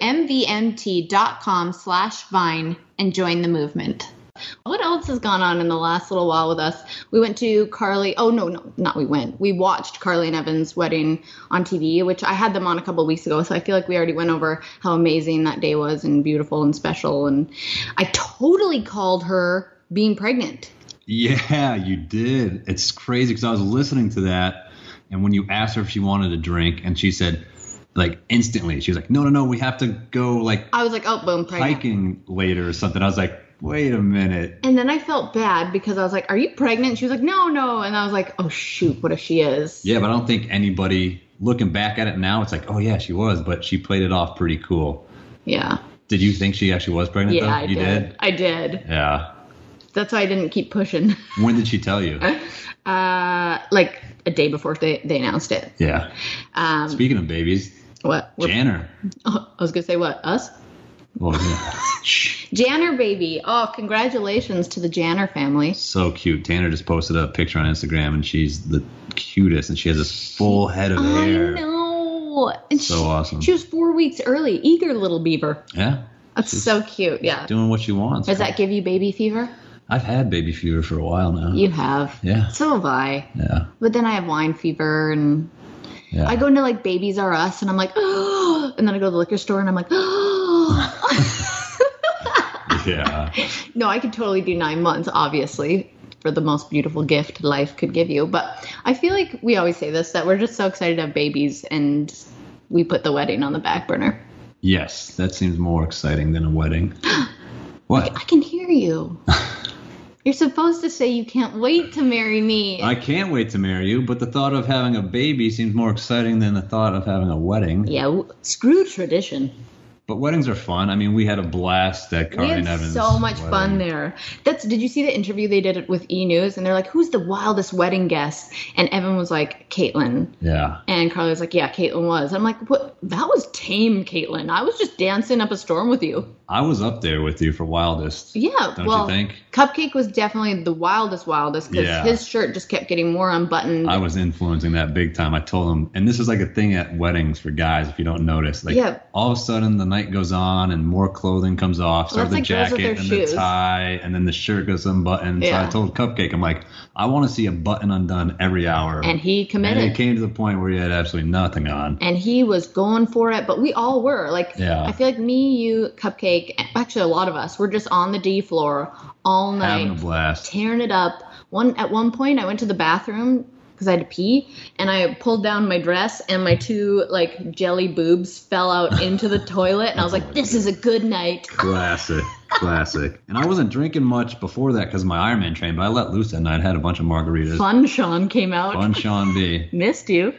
Speaker 5: mvmt.com slash vine and join the movement. What else has gone on in the last little while with us? We went to Carly. Oh, no, no, not we went. We watched Carly and Evan's wedding on T V, which I had them on a couple of weeks ago. So I feel like we already went over how amazing that day was and beautiful and special. And I totally called her being pregnant.
Speaker 1: Yeah, you did. It's crazy because I was listening to that, and when you asked her if she wanted a drink, and she said, like, instantly, she was like, no, no, no, we have to go, like,
Speaker 5: I was like, oh, boom, pregnant.
Speaker 1: hiking later or something. I was like, wait a minute.
Speaker 5: And then I felt bad because I was like, are you pregnant? She was like, no, no. And I was like, oh, shoot, what if she is?
Speaker 1: Yeah, but I don't think anybody, looking back at it now, it's like, oh, yeah, she was, but she played it off pretty cool.
Speaker 5: Yeah.
Speaker 1: Did you think she actually was pregnant,
Speaker 5: Yeah,
Speaker 1: though?
Speaker 5: I
Speaker 1: You
Speaker 5: did.
Speaker 1: did?
Speaker 5: I did.
Speaker 1: Yeah.
Speaker 5: That's why I didn't keep pushing.
Speaker 1: When did she tell you?
Speaker 5: Uh, like a day before they, they announced it.
Speaker 1: Yeah.
Speaker 5: Um,
Speaker 1: Speaking of babies,
Speaker 5: what? We're-
Speaker 1: Janner.
Speaker 5: Oh, I was gonna say what? Us?
Speaker 1: Oh, yeah.
Speaker 5: Janner baby. Oh, congratulations to the Janner family.
Speaker 1: So cute. Tanner just posted a picture on Instagram, and she's the cutest, and she has this full head of hair.
Speaker 5: I know. And
Speaker 1: So
Speaker 5: she,
Speaker 1: awesome.
Speaker 5: She was four weeks early. Eager little beaver.
Speaker 1: Yeah.
Speaker 5: That's
Speaker 1: She's
Speaker 5: so cute. Yeah.
Speaker 1: Doing what she wants.
Speaker 5: Does that give you baby fever?
Speaker 1: I've had baby fever for a while now.
Speaker 5: You have.
Speaker 1: Yeah.
Speaker 5: So have I.
Speaker 1: Yeah.
Speaker 5: But then I have wine fever, and
Speaker 1: Yeah.
Speaker 5: I go into like Babies R Us, and I'm like, oh, and then I go to the liquor store, and I'm like, oh.
Speaker 1: Yeah.
Speaker 5: No, I could totally do nine months, obviously, for the most beautiful gift life could give you. But I feel like we always say this, that we're just so excited to have babies, and we put the wedding on the back burner.
Speaker 1: Yes, that seems more exciting than a wedding. What?
Speaker 5: I can hear you. You're supposed to say you can't wait to marry me.
Speaker 1: I can't wait to marry you, but the thought of having a baby seems more exciting than the thought of having a wedding.
Speaker 4: Yeah, w- screw tradition.
Speaker 1: But weddings are fun. I mean, we had a blast at
Speaker 5: We
Speaker 1: Carly
Speaker 5: had
Speaker 1: and Evans'
Speaker 5: so much
Speaker 1: wedding.
Speaker 5: fun there. That's. Did you see the interview they did with E! News? And they're like, who's the wildest wedding guest? And Evan was like, Caitlyn.
Speaker 1: Yeah.
Speaker 5: And Carly was like, yeah, Caitlyn was. I'm like, what? That was tame, Caitlyn. I was just dancing up a storm with you.
Speaker 1: I was up there with you for wildest.
Speaker 5: Yeah,
Speaker 1: Don't
Speaker 5: well,
Speaker 1: you think?
Speaker 5: Cupcake was definitely the wildest, wildest because
Speaker 1: Yeah.
Speaker 5: his shirt just kept getting more unbuttoned.
Speaker 1: I was influencing that big time. I told him, and this is like a thing at weddings for guys, if you don't notice. Like,
Speaker 5: Yeah.
Speaker 1: all of a sudden the night goes on and more clothing comes off.
Speaker 5: Well,
Speaker 1: Start the
Speaker 5: that's like girls with
Speaker 1: jacket
Speaker 5: their
Speaker 1: and
Speaker 5: shoes.
Speaker 1: the tie, and then the shirt goes unbuttoned.
Speaker 5: Yeah.
Speaker 1: So I told Cupcake, I'm like, I want to see a button undone every hour.
Speaker 5: and he
Speaker 1: And
Speaker 5: committed.
Speaker 1: it came to the point where he had absolutely nothing on.
Speaker 5: And he was going for it, but we all were. Like,
Speaker 1: Yeah.
Speaker 5: I feel like me, you, Cupcake, actually a lot of us, were just on the D floor all night,
Speaker 1: Having a blast.
Speaker 5: tearing it up. One At one point, I went to the bathroom because I had to pee, and I pulled down my dress, and my two, like, jelly boobs fell out into the toilet, and I was like, this is a good night.
Speaker 1: Classic. Classic. And I wasn't drinking much before that because of my Ironman train, but I let loose that night. Had a bunch of margaritas.
Speaker 5: Fun Sean came out.
Speaker 1: Fun Sean B.
Speaker 5: Missed you.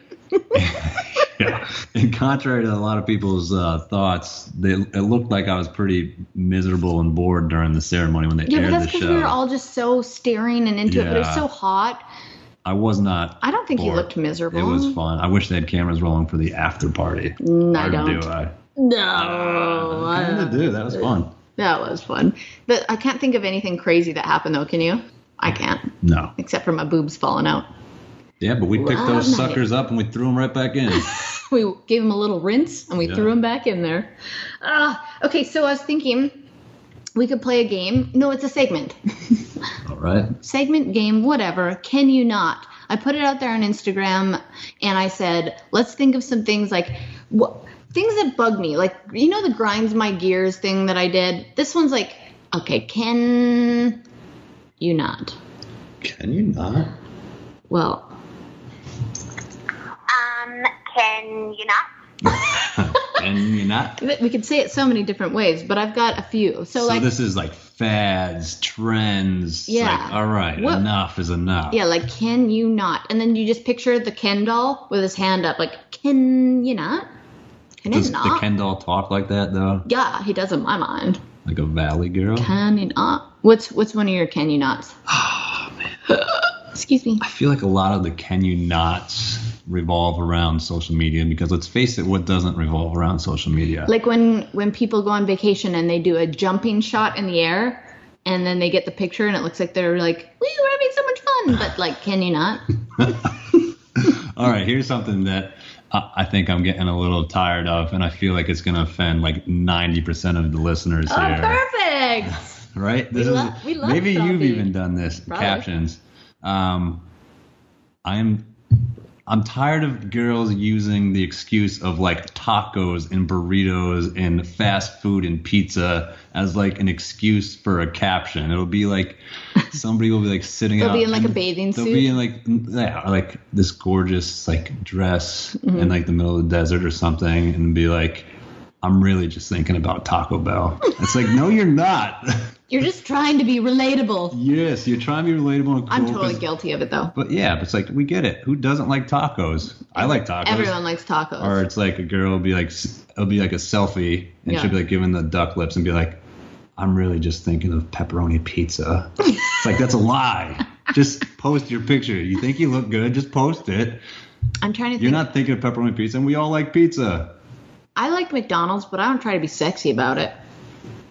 Speaker 1: Yeah. And contrary to a lot of people's uh, thoughts, they, it looked like I was pretty miserable and bored during the ceremony when they
Speaker 5: Yeah, but
Speaker 1: aired
Speaker 5: that's
Speaker 1: the
Speaker 5: because
Speaker 1: show.
Speaker 5: we were all just so staring and into it, but it was
Speaker 1: Yeah.
Speaker 5: so hot.
Speaker 1: I was not.
Speaker 5: I don't think you
Speaker 1: bored.
Speaker 5: looked miserable.
Speaker 1: It was fun. I wish they had cameras rolling for the after party.
Speaker 5: Mm, I
Speaker 1: Or
Speaker 5: don't.
Speaker 1: Do I?
Speaker 4: No.
Speaker 1: I kind of do. That was fun.
Speaker 5: That was fun. But I can't think of anything crazy that happened, though, can you? I can't,
Speaker 1: No.
Speaker 5: except for my boobs falling out.
Speaker 1: Yeah, but we picked
Speaker 5: Love
Speaker 1: those
Speaker 5: night.
Speaker 1: suckers up and we threw them right back in.
Speaker 5: We gave them a little rinse, and we
Speaker 1: Yeah.
Speaker 5: threw them back in there. Uh, okay, so I was thinking we could play a game. No, it's a segment.
Speaker 1: All right.
Speaker 5: Segment, game, whatever. Can you not? I put it out there on Instagram, and I said, let's think of some things like what things that bug me. Like, you know the grinds my gears thing that I did? This one's like, okay, can you not?
Speaker 1: Can you not?
Speaker 5: Well,
Speaker 3: Um, can you not?
Speaker 1: Can you not?
Speaker 5: we could say it so many different ways, but I've got a few. So,
Speaker 1: So
Speaker 5: like,
Speaker 1: this is like fads, trends. It's
Speaker 5: Yeah.
Speaker 1: Like, all right,
Speaker 5: What-
Speaker 1: enough is enough.
Speaker 5: yeah, like, can you not? And then you just picture the Ken doll with his hand up, like, can you not? Can
Speaker 1: Does
Speaker 5: it
Speaker 1: the
Speaker 5: not?
Speaker 1: Ken doll talk like that though?
Speaker 5: Yeah, he does in my mind.
Speaker 1: Like a valley girl?
Speaker 5: Can you not? What's what's one of your can you nots?
Speaker 1: Oh man.
Speaker 5: Excuse me.
Speaker 1: I feel like a lot of the can you nots revolve around social media because let's face it, what doesn't revolve around social media?
Speaker 5: Like when when people go on vacation and they do a jumping shot in the air, and then they get the picture and it looks like they're like, "Woo, we're having so much fun," but like, can you not?
Speaker 1: All right, here's something that I I think I'm getting a little tired of, and I feel like it's going to offend like ninety percent of the listeners
Speaker 5: Oh,
Speaker 1: here.
Speaker 5: perfect.
Speaker 1: Right? This
Speaker 5: We
Speaker 1: is
Speaker 5: lo- we love
Speaker 1: maybe you've
Speaker 5: Trumpy.
Speaker 1: even done this.
Speaker 5: Probably.
Speaker 1: Captions. Um, I'm I'm tired of girls using the excuse of like tacos and burritos and fast food and pizza as like an excuse for a caption. It'll be like somebody will be like sitting
Speaker 5: They'll
Speaker 1: out.
Speaker 5: be in, like, a
Speaker 1: and
Speaker 5: bathing
Speaker 1: they'll
Speaker 5: suit.
Speaker 1: be in like yeah, like this gorgeous like dress
Speaker 5: Mm-hmm.
Speaker 1: in like the middle of the desert or something, and be like, I'm really just thinking about Taco Bell. It's like, no, you're not.
Speaker 5: You're just trying to be relatable.
Speaker 1: Yes, you're trying to be relatable and cool.
Speaker 5: I'm totally
Speaker 1: 'cause-
Speaker 5: guilty of it though.
Speaker 1: But yeah, but it's like, we get it. Who doesn't like tacos? I like tacos.
Speaker 5: Everyone likes tacos.
Speaker 1: Or it's like a girl will be like, it'll be like a selfie, and
Speaker 5: Yeah.
Speaker 1: she'll be like giving the duck lips and be like, I'm really just thinking of pepperoni pizza. It's like, that's a lie. Just post your picture. You think you look good? Just post it.
Speaker 5: I'm trying to think.
Speaker 1: You're not thinking of pepperoni pizza, and we all like pizza.
Speaker 5: I like McDonald's, but I don't try to be sexy about it.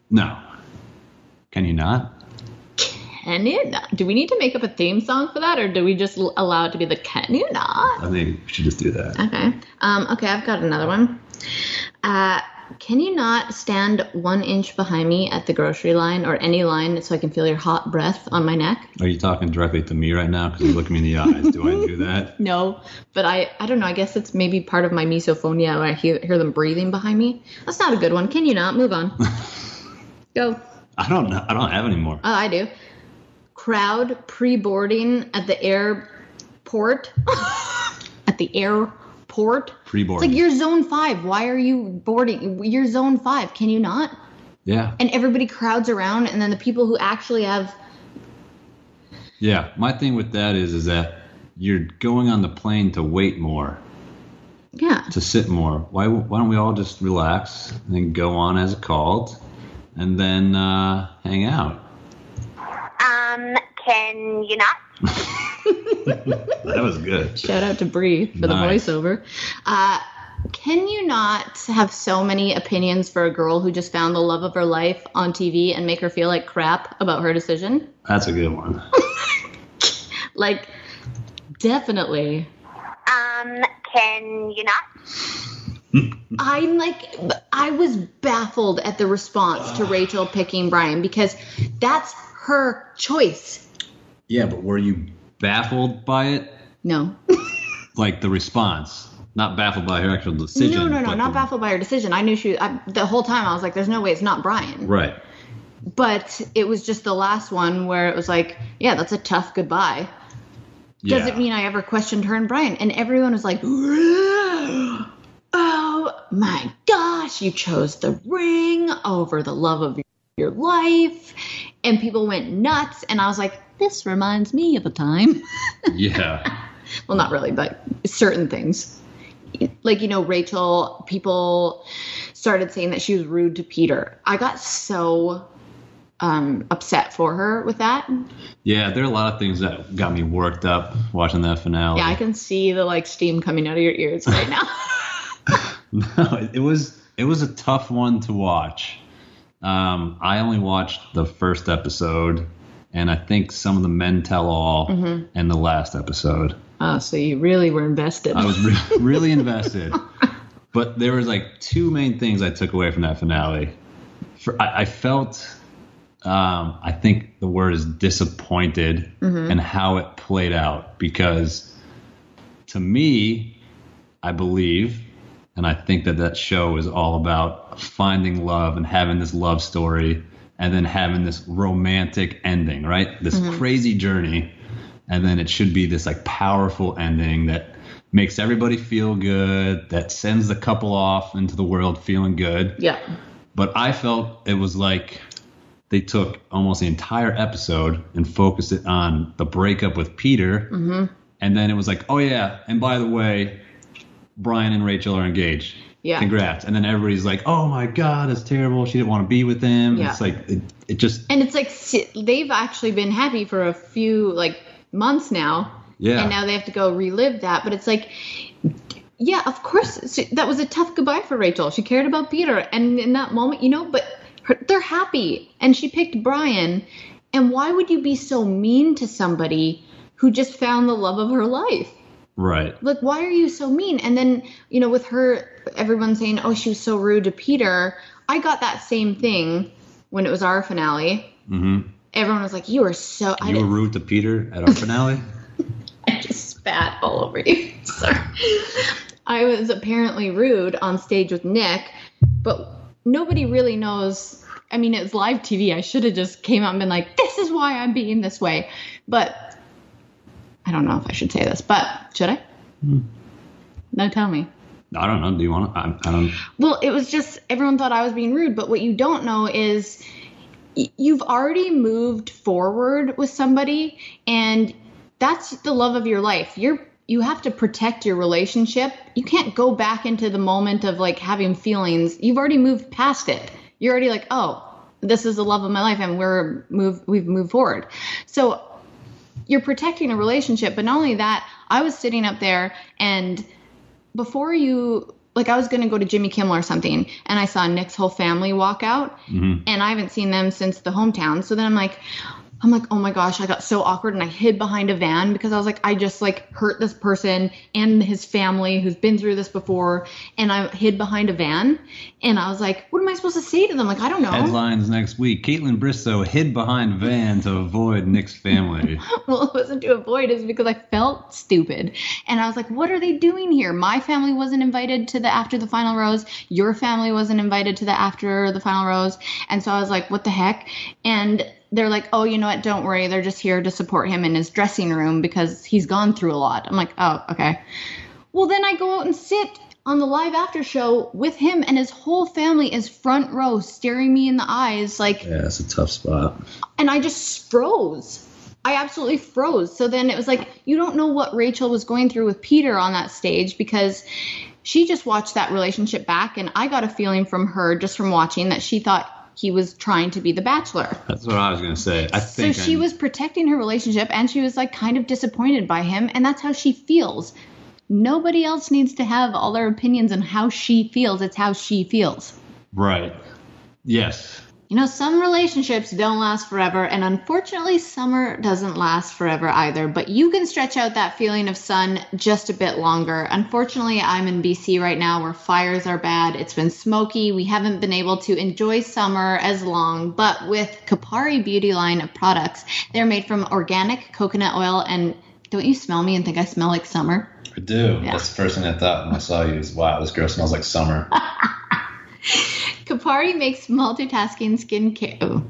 Speaker 1: No. Can you not?
Speaker 5: Can you not? Do we need to make up a theme song for that, or do we just l- allow it to be the can you not?
Speaker 1: I think we should just do that.
Speaker 5: Okay. Um, okay, I've got another one. Uh, can you not stand one inch behind me at the grocery line or any line so I can feel your hot breath on my neck?
Speaker 1: Are you talking directly to me right now? Because you're looking me in the eyes. Do I do that?
Speaker 5: No, but I, I don't know. I guess it's maybe part of my misophonia where I hear, hear them breathing behind me. That's not a good one. Can you not? Move on. Go.
Speaker 1: I don't know. I don't have any more.
Speaker 5: Oh, I do. Crowd pre-boarding at the airport. At the airport.
Speaker 1: Pre-boarding.
Speaker 5: It's like you're zone five. Why are you boarding? You're zone five. Can you not?
Speaker 1: Yeah.
Speaker 5: And everybody crowds around, and then the people who actually have.
Speaker 1: Yeah. My thing with that is, is that you're going on the plane to wait more,
Speaker 5: Yeah.
Speaker 1: to sit more. Why? Why don't we all just relax and then go on as called, and then uh, hang out?
Speaker 3: Um, can you not?
Speaker 1: That was good.
Speaker 5: Shout out to Bree for
Speaker 1: Nice.
Speaker 5: the voiceover. Uh, can you not have so many opinions for a girl who just found the love of her life on T V and make her feel like crap about her decision?
Speaker 1: That's a good one.
Speaker 5: Like, definitely.
Speaker 3: Um, can you not?
Speaker 5: I'm like, I was baffled at the response to Rachel picking Brian because that's her choice.
Speaker 1: Yeah, but were you baffled by it?
Speaker 5: No.
Speaker 1: Like the response, not baffled by her actual decision.
Speaker 5: No, no, no,
Speaker 1: but
Speaker 5: not
Speaker 1: the-
Speaker 5: baffled by her decision. I knew she, I, the whole time I was like, there's no way it's not Brian.
Speaker 1: Right.
Speaker 5: But it was just the last one where it was like, yeah, that's a tough goodbye.
Speaker 1: Yeah.
Speaker 5: Doesn't mean I ever questioned her and Brian. And everyone was like, oh my gosh, you chose the ring over the love of your life. And people went nuts. And I was like, this reminds me of a time.
Speaker 1: Yeah.
Speaker 5: Well, not really, but certain things. Like, you know, Rachel, people started saying that she was rude to Peter. I got so um, upset for her with that.
Speaker 1: Yeah, there are a lot of things that got me worked up watching that finale.
Speaker 5: Yeah, I can see the like steam coming out of your ears right now.
Speaker 1: No, it, it was it was a tough one to watch. Um, I only watched the first episode, and I think some of the Men Tell All
Speaker 5: Mm-hmm.
Speaker 1: and the last episode.
Speaker 5: Oh, so you really were invested.
Speaker 1: I was re- really invested. But there was like two main things I took away from that finale. For, I, I felt, um, I think the word is disappointed in how it played out, because to me, I believe, and I think that that show is all about finding love and having this love story and then having this romantic ending, right? This crazy journey. And then it should be this like powerful ending that makes everybody feel good, that sends the couple off into the world feeling good.
Speaker 5: Yeah.
Speaker 1: But I felt it was like they took almost the entire episode and focused it on the breakup with Peter. Mm-hmm. And then it was like, oh yeah, and by the way, Brian and Rachel are engaged.
Speaker 5: Yeah.
Speaker 1: Congrats. And then everybody's like, oh my God, that's terrible. She didn't want to be with him.
Speaker 5: Yeah.
Speaker 1: It's like, it, it just,
Speaker 5: And it's like si- they've actually been happy for a few like months now.
Speaker 1: Yeah.
Speaker 5: And now they have to go relive that. But it's like, yeah, of course, she, that was a tough goodbye for Rachel. She cared about Peter. And in that moment, you know, but her, they're happy. And she picked Brian. And why would you be so mean to somebody who just found the love of her life?
Speaker 1: right.
Speaker 5: Like, why are you so mean? And then, you know, with her, everyone saying, oh, she was so rude to Peter. I got that same thing when it was our finale.
Speaker 1: Mm-hmm.
Speaker 5: Everyone was like, you are so... I
Speaker 1: You were
Speaker 5: didn't-
Speaker 1: rude to Peter at our finale?
Speaker 5: I just spat all over you. Sorry. I was apparently rude on stage with Nick, but nobody really knows. I mean, it's live T V. I should have just came out and been like, this is why I'm being this way. But I don't know if I should say this, but should I?
Speaker 1: Hmm.
Speaker 5: No, tell me.
Speaker 1: I don't know. Do you want to? I, I don't.
Speaker 5: Well, it was just everyone thought I was being rude, but what you don't know is y- you've already moved forward with somebody, and that's the love of your life. You're you have to protect your relationship. You can't go back into the moment of like having feelings. You've already moved past it. You're already like, oh, this is the love of my life, and we're move we've moved forward. So you're protecting a relationship, but not only that, I was sitting up there and before you like I was going to go to Jimmy Kimmel or something, and I saw Nick's whole family walk out,
Speaker 1: Mm-hmm.
Speaker 5: and I haven't seen them since the hometown. So then I'm like, I'm like, oh my gosh, I got so awkward, and I hid behind a van because I was like, I just like hurt this person and his family who's been through this before, and I hid behind a van, and I was like, what am I supposed to say to them? Like, I don't know.
Speaker 1: Headlines next week. Caitlin Bristow hid behind van to avoid Nick's family.
Speaker 5: Well, it wasn't to avoid, it's because I felt stupid. And I was like, what are they doing here? My family wasn't invited to the after the final rose. Your family wasn't invited to the after the final rose. And so I was like, what the heck? And they're like, oh, you know what? Don't worry. They're just here to support him in his dressing room because he's gone through a lot. I'm like, oh, okay. Well, then I go out and sit on the live after show with him, and his whole family is front row staring me in the eyes like,
Speaker 1: Yeah, it's a tough spot.
Speaker 5: and I just froze. I absolutely froze. So then it was like, you don't know what Rachel was going through with Peter on that stage because she just watched that relationship back, and I got a feeling from her just from watching that she thought he was trying to be the Bachelor.
Speaker 1: That's what I was going to say. I
Speaker 5: So
Speaker 1: think
Speaker 5: she
Speaker 1: I'm-
Speaker 5: was protecting her relationship, and she was like kind of disappointed by him, and that's how she feels. Nobody else needs to have all their opinions on how she feels. It's how she feels.
Speaker 1: Right. Yes.
Speaker 5: You know, some relationships don't last forever, and unfortunately, summer doesn't last forever either. But you can stretch out that feeling of sun just a bit longer. Unfortunately, I'm in B C right now where fires are bad. It's been smoky. We haven't been able to enjoy summer as long. But with Kapari Beauty line of products, they're made from organic coconut oil. And don't you smell me and think I smell like summer?
Speaker 1: I do.
Speaker 5: Yeah.
Speaker 1: That's the first thing I thought when I saw you is, wow, this girl smells like summer.
Speaker 5: Kapari makes multitasking skincare. Oh.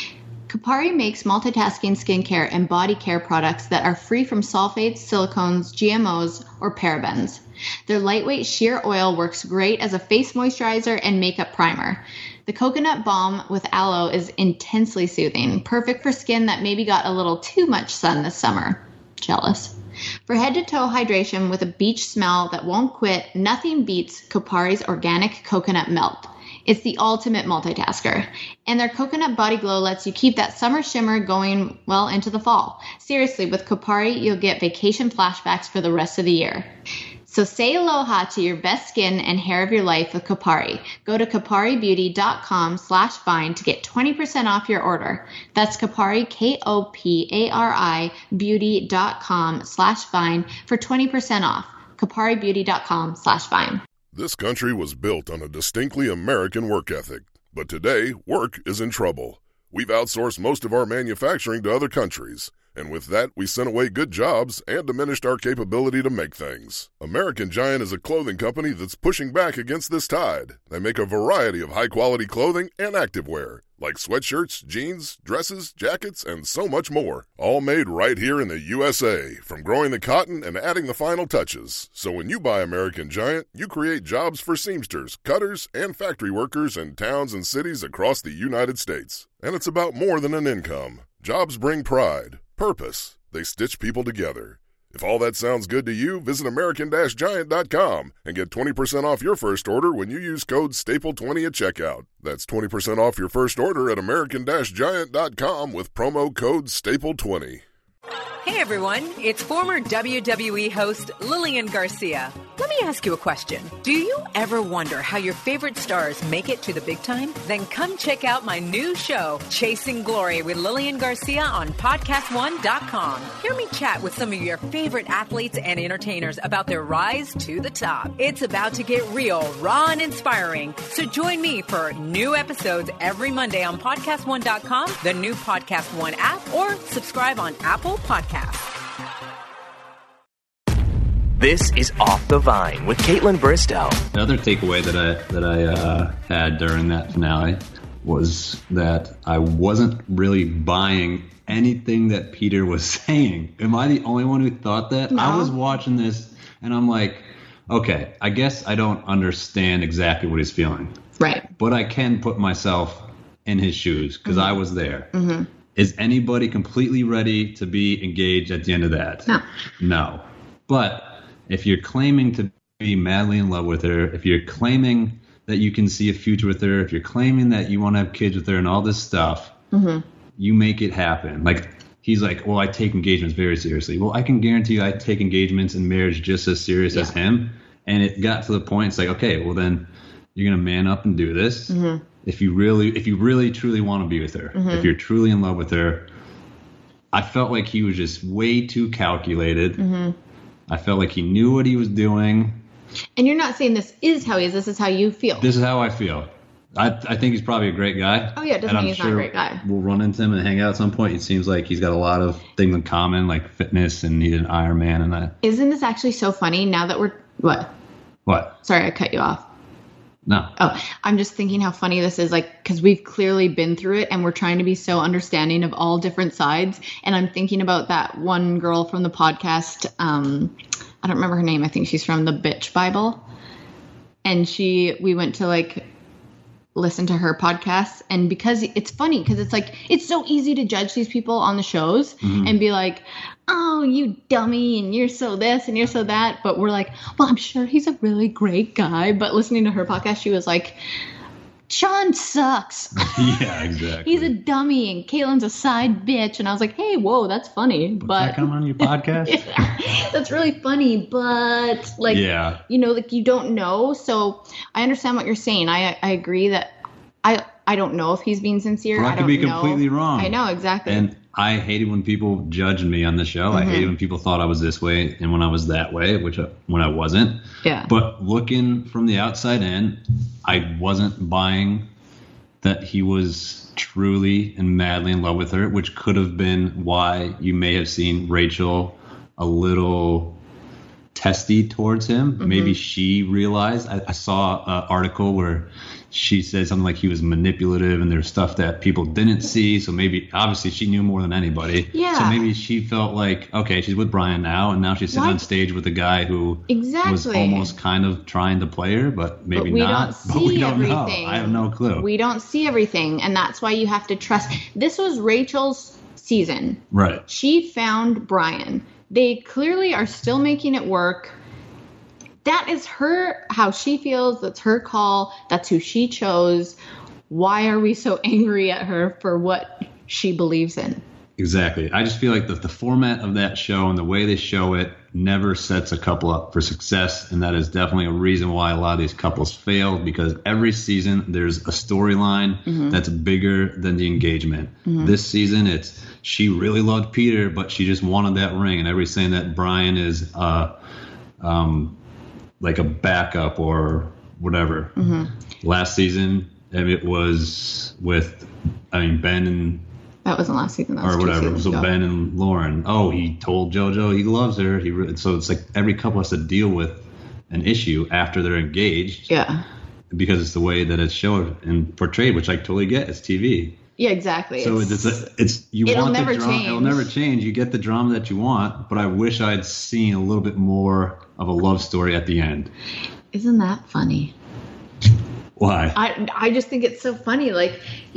Speaker 5: Kapari makes multitasking skincare and body care products that are free from sulfates, silicones, G M Os, or parabens. Their lightweight sheer oil works great as a face moisturizer and makeup primer. The coconut balm with aloe is intensely soothing, perfect for skin that maybe got a little too much sun this summer. Jealous. For head-to-toe hydration with a beach smell that won't quit, nothing beats Kapari's organic coconut milk. It's the ultimate multitasker. And their coconut body glow lets you keep that summer shimmer going well into the fall. Seriously, with Kapari, you'll get vacation flashbacks for the rest of the year. So say aloha to your best skin and hair of your life with Kapari. Go to kaparibeauty.com slash vine to get twenty percent off your order. That's Kapari, K O P A R I, beauty.com slash vine for twenty percent off. kaparibeauty.com slash vine.
Speaker 6: This country was built on a distinctly American work ethic. But today, work is in trouble. We've outsourced most of our manufacturing to other countries. And with that, we sent away good jobs and diminished our capability to make things. American Giant is a clothing company that's pushing back against this tide. They make a variety of high-quality clothing and activewear, like sweatshirts, jeans, dresses, jackets, and so much more. All made right here in the U S A, from growing the cotton and adding the final touches. So when you buy American Giant, you create jobs for seamsters, cutters, and factory workers in towns and cities across the United States. And it's about more than an income. Jobs bring pride. Purpose. They stitch people together. If all that sounds good to you, visit American Giant dot com and get twenty percent off your first order when you use code staple twenty at checkout. That's twenty percent off your first order at American Giant dot com with promo code staple twenty.
Speaker 7: Hey everyone, it's former W W E host Lillian Garcia. Let me ask you a question. Do you ever wonder how your favorite stars make it to the big time? Then come check out my new show, Chasing Glory with Lillian Garcia on podcast one dot com. Hear me chat with some of your favorite athletes and entertainers about their rise to the top. It's about to get real, raw, and inspiring. So join me for new episodes every Monday on podcast one dot com, the new Podcast One app, or subscribe on Apple Podcasts.
Speaker 2: This is Off the Vine with Caitlin Bristow.
Speaker 1: Another takeaway that I that I uh, had during that finale was that I wasn't really buying anything that Peter was saying. Am I the only one who thought that?
Speaker 5: No.
Speaker 1: I was watching this and I'm like, okay, I guess I don't understand exactly what he's feeling,
Speaker 5: Right.
Speaker 1: but I can put myself in his shoes because I was there.
Speaker 5: Mm-hmm.
Speaker 1: Is anybody completely ready to be engaged at the end of that?
Speaker 5: No.
Speaker 1: No. But if you're claiming to be madly in love with her, if you're claiming that you can see a future with her, if you're claiming that you want to have kids with her and all this stuff,
Speaker 5: Mm-hmm.
Speaker 1: you make it happen. Like, he's like, well, I take engagements very seriously. Well, I can guarantee you I take engagements and marriage just as serious
Speaker 5: Yeah.
Speaker 1: as him. And it got to the point, it's like, okay, well then you're going to man up and do this.
Speaker 5: Mm-hmm.
Speaker 1: If you really, if you really truly want to be with her,
Speaker 5: Mm-hmm.
Speaker 1: if you're truly in love with her, I felt like he was just way too calculated.
Speaker 5: Mm-hmm.
Speaker 1: I felt like he knew what he was doing.
Speaker 5: And you're not saying this is how he is. This is how you feel.
Speaker 1: This is how I feel. I, I think he's probably a great guy.
Speaker 5: Oh, yeah, it doesn't
Speaker 1: and I'm
Speaker 5: mean he's not a
Speaker 1: sure
Speaker 5: great guy.
Speaker 1: We'll run into him and hang out at some point. It seems like he's got a lot of things in common, like fitness, and he's an Ironman and that.
Speaker 5: Isn't this actually so funny now that we're... What?
Speaker 1: What?
Speaker 5: Sorry, I cut you off.
Speaker 1: No.
Speaker 5: Oh, I'm just thinking how funny this is, like, because we've clearly been through it and we're trying to be so understanding of all different sides. And I'm thinking about that one girl from the podcast. Um, I don't remember her name. I think she's from the Bitch Bible. And she, we went to like listen to her podcast. And because it's funny, because it's like, it's so easy to judge these people on the shows
Speaker 1: Mm-hmm.
Speaker 5: and be like, oh, you dummy, and you're so this and you're so that. But we're like, well, I'm sure he's a really great guy. But listening to her podcast, she was like, Sean sucks.
Speaker 1: Yeah, exactly.
Speaker 5: He's a dummy, and Caitlin's a side bitch. And I was like, hey, whoa, that's funny.
Speaker 1: Would
Speaker 5: But
Speaker 1: that come on your podcast?
Speaker 5: that's really funny. But like,
Speaker 1: Yeah.
Speaker 5: you know, like you don't know. So I understand what you're saying. I I agree that I I don't know if he's being sincere.
Speaker 1: Well, I
Speaker 5: I
Speaker 1: could
Speaker 5: don't
Speaker 1: be
Speaker 5: know.
Speaker 1: completely wrong.
Speaker 5: I know exactly.
Speaker 1: And I hated when people judged me on the show. I
Speaker 5: Mm-hmm.
Speaker 1: hated when people thought I was this way and when I was that way, which I, when I wasn't.
Speaker 5: Yeah.
Speaker 1: But looking from the outside in, I wasn't buying that he was truly and madly in love with her, which could have been why you may have seen Rachel a little testy towards him.
Speaker 5: Mm-hmm.
Speaker 1: Maybe she realized. I, I saw an article where she said something like he was manipulative and there's stuff that people didn't see. So maybe, obviously, she knew more than anybody.
Speaker 5: Yeah.
Speaker 1: So maybe she felt like, okay, she's with Brian now, and now she's sitting
Speaker 5: Why-
Speaker 1: on stage with a guy who
Speaker 5: Exactly.
Speaker 1: was almost kind of trying to play her, but maybe
Speaker 5: but we
Speaker 1: not.
Speaker 5: don't see
Speaker 1: but we don't
Speaker 5: everything.
Speaker 1: know. I have no clue.
Speaker 5: We don't see everything, and that's why you have to trust. This was Rachel's season.
Speaker 1: right.
Speaker 5: She found Brian. They clearly are still making it work. That is her, how she feels. That's her call. That's who she chose. Why are we so angry at her for what she believes in?
Speaker 1: Exactly. I just feel like the, the format of that show and the way they show it never sets a couple up for success. And that is definitely a reason why a lot of these couples fail, because every season there's a storyline
Speaker 5: Mm-hmm.
Speaker 1: that's bigger than the engagement. This season it's she really loved Peter, but she just wanted that ring. And everybody's saying that Brian is uh, um, like a backup or whatever.
Speaker 5: Mm-hmm.
Speaker 1: Last season it was with, I mean, Ben and
Speaker 5: That wasn't last season. That was
Speaker 1: or
Speaker 5: two
Speaker 1: whatever.
Speaker 5: seasons
Speaker 1: So
Speaker 5: ago.
Speaker 1: Ben and Lauren. Oh, he told JoJo he loves her. He re- so it's like every couple has to deal with an issue after they're engaged
Speaker 5: Yeah.
Speaker 1: because it's the way that it's shown and portrayed, which I totally get. It's T V.
Speaker 5: Yeah, exactly.
Speaker 1: So
Speaker 5: It's-
Speaker 1: it's a, it's you
Speaker 5: It'll
Speaker 1: want
Speaker 5: never
Speaker 1: the drama.
Speaker 5: change.
Speaker 1: It'll never change. You get the drama that you want, but I wish I'd seen a little bit more of a love story at the end.
Speaker 5: Isn't that funny?
Speaker 1: Why?
Speaker 5: I I just think it's so funny. Like,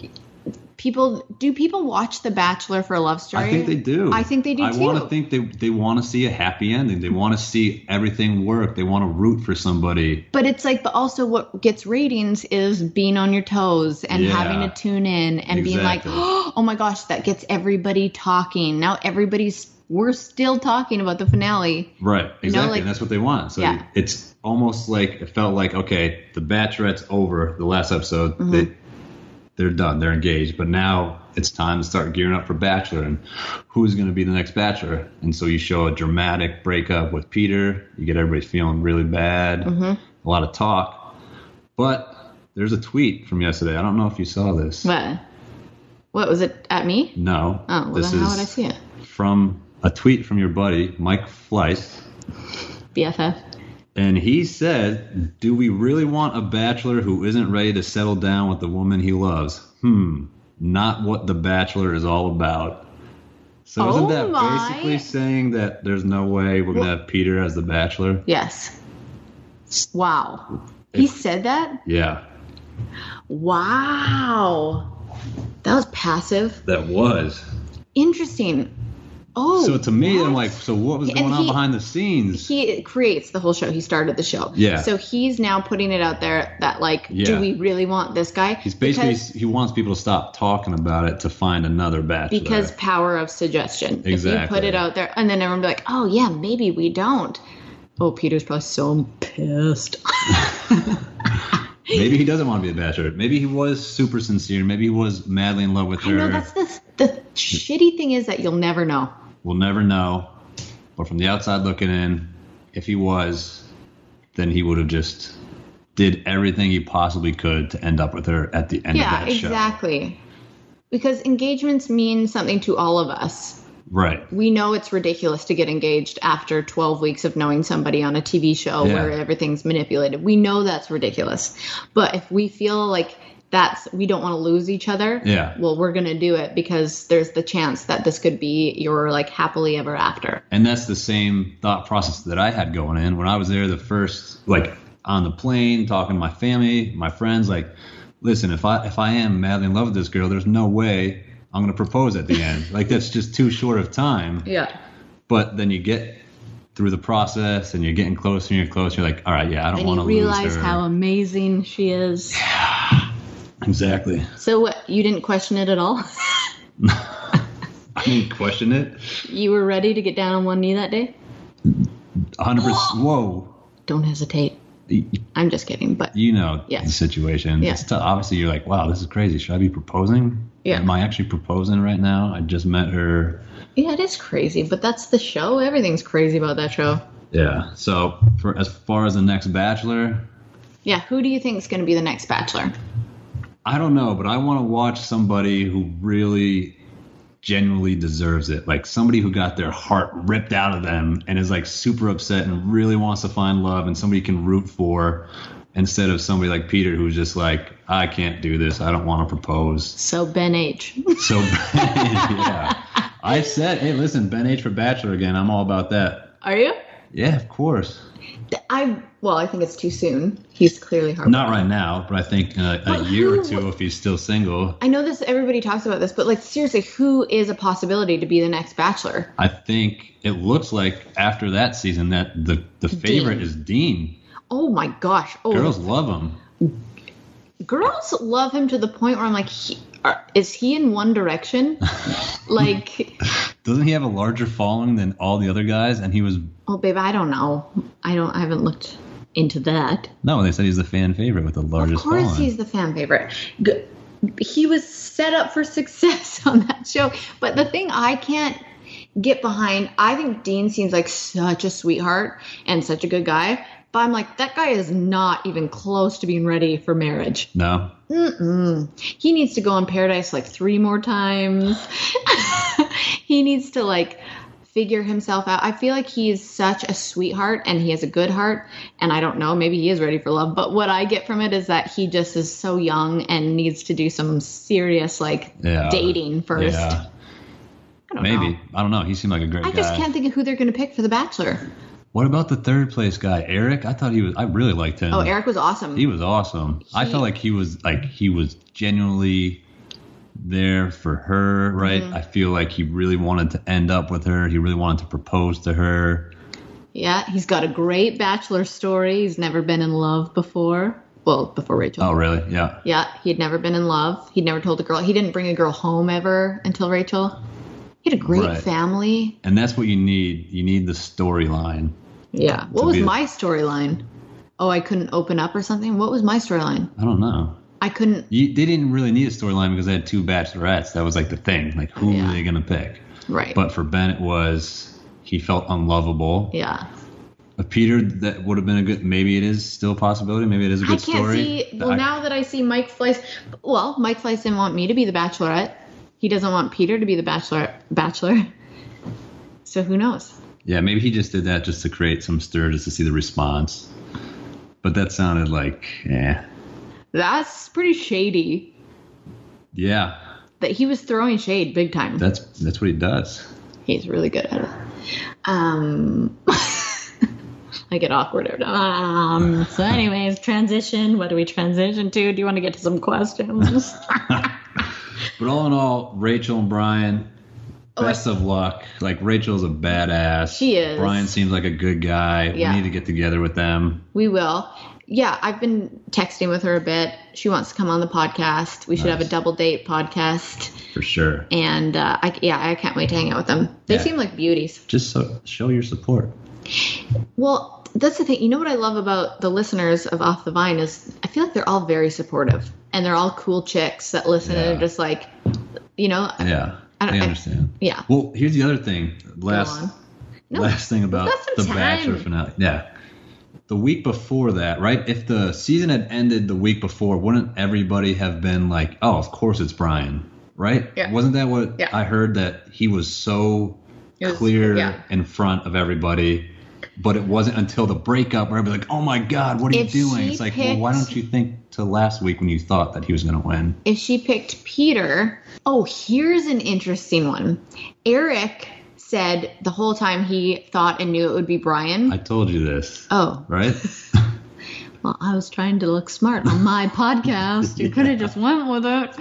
Speaker 5: people do people watch The Bachelor for a love story?
Speaker 1: I think they do.
Speaker 5: I think they do
Speaker 1: I
Speaker 5: too.
Speaker 1: want to think they they want to see a happy ending. They want to see everything work. They want to root for somebody.
Speaker 5: But it's like, but also what gets ratings is being on your toes and
Speaker 1: Yeah.
Speaker 5: having to tune in and being like,
Speaker 1: Exactly.
Speaker 5: oh my gosh, that gets everybody talking. Now everybody's, we're still talking about the finale.
Speaker 1: Right,
Speaker 5: You
Speaker 1: exactly.
Speaker 5: know, like-
Speaker 1: and that's what they want. So
Speaker 5: Yeah.
Speaker 1: it's almost like it felt like, okay, the Bachelorette's over the last episode.
Speaker 5: Mm-hmm.
Speaker 1: They, they're done. They're engaged. But now it's time to start gearing up for Bachelor and who's going to be the next Bachelor. And so you show a dramatic breakup with Peter. You get everybody feeling really bad.
Speaker 5: Mm-hmm.
Speaker 1: A lot of talk. But there's a tweet from yesterday. I don't know if you saw this.
Speaker 5: What? What was it at me?
Speaker 1: No.
Speaker 5: Oh, well,
Speaker 1: this
Speaker 5: then how
Speaker 1: is
Speaker 5: would I see it?
Speaker 1: from a tweet from your buddy, Mike Fleiss.
Speaker 5: B F F.
Speaker 1: And he said, do we really want a bachelor who isn't ready to settle down with the woman he loves? Hmm, not what The Bachelor is all about. So isn't
Speaker 5: Oh
Speaker 1: that
Speaker 5: my.
Speaker 1: basically saying that there's no way we're going to have Peter as the bachelor?
Speaker 5: Yes. Wow. He said that?
Speaker 1: Yeah,
Speaker 5: Wow. That was passive.
Speaker 1: that was.
Speaker 5: Interesting. Oh.
Speaker 1: So to me,
Speaker 5: what?
Speaker 1: I'm like, so what was
Speaker 5: And
Speaker 1: going on
Speaker 5: he-
Speaker 1: behind the scenes?
Speaker 5: He creates the whole show. He started the show.
Speaker 1: Yeah.
Speaker 5: So he's now putting it out there that, like,
Speaker 1: Yeah.
Speaker 5: do we really want this guy?
Speaker 1: He's basically,
Speaker 5: because,
Speaker 1: he wants people to stop talking about it to find another bachelor.
Speaker 5: because power of suggestion. If you
Speaker 1: Exactly.
Speaker 5: put it out there, and then everyone be like, oh yeah, maybe we don't. Oh, Peter's probably so pissed.
Speaker 1: Maybe he doesn't want to be a bachelor. Maybe he was super sincere. Maybe he was madly in love with
Speaker 5: I
Speaker 1: her.
Speaker 5: know, that's the, the shitty thing is that you'll never know.
Speaker 1: We'll never know. But from the outside looking in, if he was, then he would have just did everything he possibly could to end up with her at the end
Speaker 5: Yeah,
Speaker 1: of that show.
Speaker 5: exactly. Because engagements mean something to all of us.
Speaker 1: Right.
Speaker 5: We know it's ridiculous to get engaged after twelve weeks of knowing somebody on a T V show
Speaker 1: Yeah.
Speaker 5: where everything's manipulated. We know that's ridiculous. But if we feel like that's, we don't want to lose each other,
Speaker 1: Yeah.
Speaker 5: well, we're going to do it because there's the chance that this could be your like happily ever after.
Speaker 1: And that's the same thought process that I had going in when I was there the first, like on the plane, talking to my family, my friends, like, listen, if I if I am madly in love with this girl, there's no way I'm going to propose at the end. Like, that's just too short of time.
Speaker 5: Yeah.
Speaker 1: But then you get through the process and you're getting closer and you're closer. You're like, all right, yeah, I don't
Speaker 5: And
Speaker 1: want
Speaker 5: you
Speaker 1: to lose
Speaker 5: realize
Speaker 1: her.
Speaker 5: how amazing she is.
Speaker 1: Exactly.
Speaker 5: So what, you didn't question it at all?
Speaker 1: I didn't question it.
Speaker 5: You were ready to get down on one knee that day?
Speaker 1: one hundred percent. Whoa.
Speaker 5: Don't hesitate. I'm just kidding, but
Speaker 1: You know
Speaker 5: Yeah.
Speaker 1: the situation.
Speaker 5: Yeah.
Speaker 1: It's tough. Obviously, you're like, wow, this is crazy. Should I be proposing?
Speaker 5: Yeah.
Speaker 1: Am I actually proposing right now? I just met her.
Speaker 5: yeah, it is crazy, but that's the show. Everything's crazy about that show.
Speaker 1: Yeah. So for as far as the next Bachelor,
Speaker 5: Yeah, who do you think is going to be the next Bachelor?
Speaker 1: I don't know, but I want to watch somebody who really genuinely deserves it. Like somebody who got their heart ripped out of them and is like super upset and really wants to find love and somebody can root for, instead of somebody like Peter who's just like, I can't do this. I don't want to propose.
Speaker 5: So Ben H.
Speaker 1: So, yeah. I said, hey, listen, Ben H for Bachelor again. I'm all about that.
Speaker 5: Are you?
Speaker 1: Yeah, of course.
Speaker 5: I well, I think it's too soon. He's clearly heartbroken.
Speaker 1: Not right now, but I think in a, a
Speaker 5: But
Speaker 1: year or
Speaker 5: who-
Speaker 1: two, if he's still single,
Speaker 5: I know this. Everybody talks about this, but like seriously, who is a possibility to be the next Bachelor?
Speaker 1: I think it looks like after that season that the, the favorite
Speaker 5: Dean.
Speaker 1: is Dean.
Speaker 5: Oh my gosh! Oh,
Speaker 1: Girls love him.
Speaker 5: girls love him to the point where I'm like, he, are, is he in One Direction? Like,
Speaker 1: Doesn't he have a larger following than all the other guys? And he was,
Speaker 5: oh babe, I don't know. I don't. I haven't looked into that.
Speaker 1: no, they said he's the fan favorite with the largest
Speaker 5: Of course,
Speaker 1: following.
Speaker 5: he's the fan favorite. G- He was set up for success on that show. But the thing I can't get behind, I think Dean seems like such a sweetheart and such a good guy. But I'm like, that guy is not even close to being ready for marriage.
Speaker 1: No?
Speaker 5: Mm-mm. He needs to go on Paradise like three more times. He needs to like figure himself out. I feel like he's such a sweetheart and he has a good heart. And I don't know, maybe he is ready for love. But what I get from it is that he just is so young and needs to do some serious like
Speaker 1: Yeah.
Speaker 5: dating first.
Speaker 1: Yeah.
Speaker 5: I don't
Speaker 1: Maybe.
Speaker 5: know.
Speaker 1: I don't know. He seemed like a great
Speaker 5: I
Speaker 1: guy.
Speaker 5: just can't think of who they're going to pick for The Bachelor.
Speaker 1: What about the third place guy, Eric? I thought he was, I really liked him.
Speaker 5: Oh, Eric was awesome.
Speaker 1: He was awesome. I
Speaker 5: He-
Speaker 1: felt like he was like he was genuinely there for her, right?
Speaker 5: Mm-hmm.
Speaker 1: I feel like he really wanted to end up with her. He really wanted to propose to her.
Speaker 5: Yeah, he's got a great Bachelor story. He's never been in love before. Well, before Rachel.
Speaker 1: Oh, really? Yeah.
Speaker 5: Yeah, he had never been in love. He'd never told a girl. He didn't bring a girl home ever until Rachel. He had a great
Speaker 1: Right.
Speaker 5: family.
Speaker 1: And that's what you need. You need the storyline.
Speaker 5: Yeah. What
Speaker 1: To
Speaker 5: was
Speaker 1: be-
Speaker 5: my storyline? Oh, I couldn't open up or something? What was my storyline?
Speaker 1: I don't know.
Speaker 5: I couldn't.
Speaker 1: You, they didn't really need a storyline because they had two bachelorettes. That was like the thing. Like, who
Speaker 5: Yeah.
Speaker 1: were they going to pick?
Speaker 5: Right.
Speaker 1: But for Ben, it was he felt unlovable.
Speaker 5: yeah.
Speaker 1: With Peter, that would have been a good. Maybe it is still a possibility. Maybe it is a
Speaker 5: I
Speaker 1: good
Speaker 5: can't
Speaker 1: story.
Speaker 5: see. Well,
Speaker 1: I-
Speaker 5: now that I see Mike Fleiss. Well, Mike Fleiss didn't want me to be the Bachelorette. He doesn't want Peter to be the Bachelor. Bachelor. So who knows?
Speaker 1: Yeah, maybe he just did that just to create some stir, just to see the response. But that sounded like, eh.
Speaker 5: That's pretty shady.
Speaker 1: Yeah,
Speaker 5: That he was throwing shade big time.
Speaker 1: that's that's what he does.
Speaker 5: He's really good at it. Um, I get awkward every time. Um, so, anyways, transition. What do we transition to? Do you want to get to some questions?
Speaker 1: But all in all, Rachel and Brian,
Speaker 5: Oh,
Speaker 1: best of luck. Like, Rachel's a badass.
Speaker 5: She is.
Speaker 1: Brian seems like a good guy.
Speaker 5: Yeah.
Speaker 1: We need to get together with them.
Speaker 5: We will. Yeah, I've been texting with her a bit. She wants to come on the podcast. We should have a
Speaker 1: Nice.
Speaker 5: double date podcast.
Speaker 1: For sure.
Speaker 5: And uh, I, yeah, I can't wait to hang out with them. They
Speaker 1: Yeah.
Speaker 5: seem like beauties.
Speaker 1: Just so, show your support.
Speaker 5: Well, that's the thing. You know what I love about the listeners of Off the Vine is I feel like they're all very supportive and they're all cool chicks that listen
Speaker 1: Yeah.
Speaker 5: and are just like, you know.
Speaker 1: Yeah,
Speaker 5: I
Speaker 1: I,
Speaker 5: don't- I-
Speaker 1: understand.
Speaker 5: yeah.
Speaker 1: Well, here's the other thing.
Speaker 5: Go
Speaker 1: Last
Speaker 5: on. No,
Speaker 1: last thing about
Speaker 5: got some
Speaker 1: the Bachelor
Speaker 5: time.
Speaker 1: finale. Yeah. The week before that, right? If the season had ended the week before, wouldn't everybody have been like, "Oh, of course it's Brian," right?
Speaker 5: Yeah.
Speaker 1: Wasn't that what
Speaker 5: Yeah.
Speaker 1: I heard, that he was so
Speaker 5: It was-
Speaker 1: clear
Speaker 5: yeah.
Speaker 1: in front of everybody? But it wasn't until the breakup where everybody's like, "Oh my God, what are
Speaker 5: If
Speaker 1: you doing?"
Speaker 5: she
Speaker 1: It's like,
Speaker 5: picked-
Speaker 1: well, why don't you think to last week when you thought that he was going to win?
Speaker 5: If she picked Peter, oh, here's an interesting one. Eric said the whole time he thought and knew it would be Brian.
Speaker 1: I told you this,
Speaker 5: oh,
Speaker 1: right?
Speaker 5: well, I was trying to look smart on my podcast. You could have just went with it.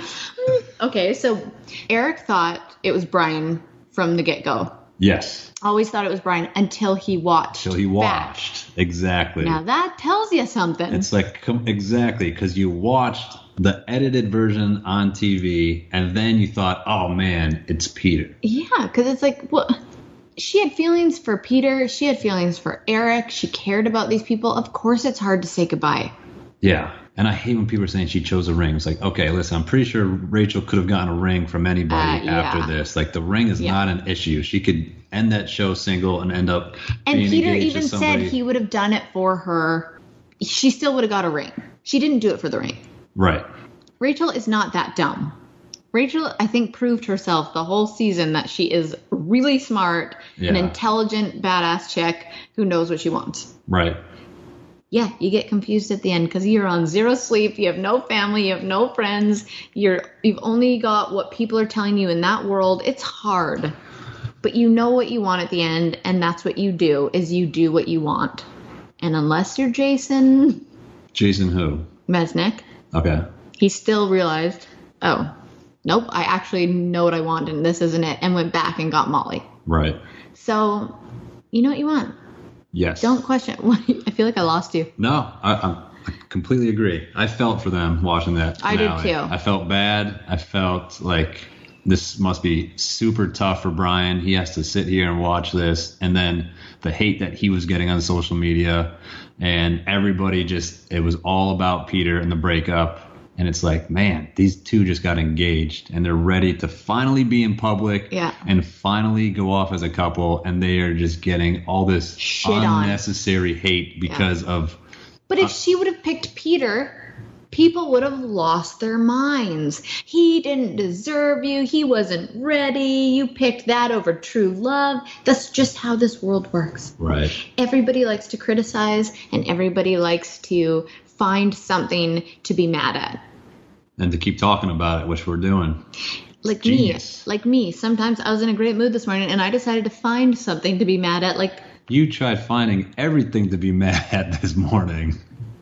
Speaker 5: Okay, so Eric thought it was Brian from the get-go.
Speaker 1: Yes.
Speaker 5: Always thought it was Brian until he watched.
Speaker 1: Till he
Speaker 5: back.
Speaker 1: watched. Exactly.
Speaker 5: Now that tells you something.
Speaker 1: It's like, com- exactly, because you watched the edited version on T V, and then you thought, oh man, it's Peter.
Speaker 5: Yeah, because it's like, what? She had feelings for Peter. She had feelings for Eric. She cared about these people. Of course, it's hard to say goodbye.
Speaker 1: Yeah. And I hate when people are saying she chose a ring. It's like, okay, listen, I'm pretty sure Rachel could have gotten a ring from anybody
Speaker 5: Uh,
Speaker 1: after
Speaker 5: yeah.
Speaker 1: this. Like, the ring is
Speaker 5: Yeah.
Speaker 1: not an issue. She could end that show single and end up
Speaker 5: And
Speaker 1: being
Speaker 5: Peter
Speaker 1: engaged
Speaker 5: even
Speaker 1: to
Speaker 5: said
Speaker 1: somebody.
Speaker 5: he would have done it for her. She still would have got a ring. She didn't do it for the ring.
Speaker 1: Right.
Speaker 5: Rachel is not that dumb. Rachel, I think, proved herself the whole season that she is really smart, an
Speaker 1: Yeah.
Speaker 5: intelligent, badass chick who knows what she wants.
Speaker 1: Right.
Speaker 5: Yeah, you get confused at the end because you're on zero sleep, you have no family, you have no friends, you're you've only got what people are telling you in that world. It's hard. But you know what you want at the end, and that's what you do, is you do what you want. And unless you're Jason
Speaker 1: Jason who?
Speaker 5: Mesnick,
Speaker 1: Okay.
Speaker 5: he still realized, oh, nope, I actually know what I want and this isn't it, and went back and got Molly.
Speaker 1: Right.
Speaker 5: So, you know what you want.
Speaker 1: Yes.
Speaker 5: Don't question. I feel like I lost you.
Speaker 1: No, I, I, I completely agree. I felt for them watching that.
Speaker 5: I did
Speaker 1: finale.
Speaker 5: too.
Speaker 1: I felt bad. I felt like this must be super tough for Brian. He has to sit here and watch this, and then the hate that he was getting on social media, and everybody just, it was all about Peter and the breakup. And it's like, man, these two just got engaged and they're ready to finally be in public
Speaker 5: Yeah.
Speaker 1: and finally go off as a couple. And they are just getting all this
Speaker 5: Shit on.
Speaker 1: unnecessary hate because of,
Speaker 5: But if she would have picked Peter, people would have lost their minds. He didn't deserve you. He wasn't ready. You picked that over true love. That's just how this world works.
Speaker 1: right.
Speaker 5: Everybody likes to criticize and everybody likes to find something to be mad at.
Speaker 1: And to keep talking about it, which we're doing.
Speaker 5: Like
Speaker 1: Genius.
Speaker 5: me. Like me. Sometimes I was in a great mood this morning and I decided to find something to be mad at. Like,
Speaker 1: You tried finding everything to be mad at this morning.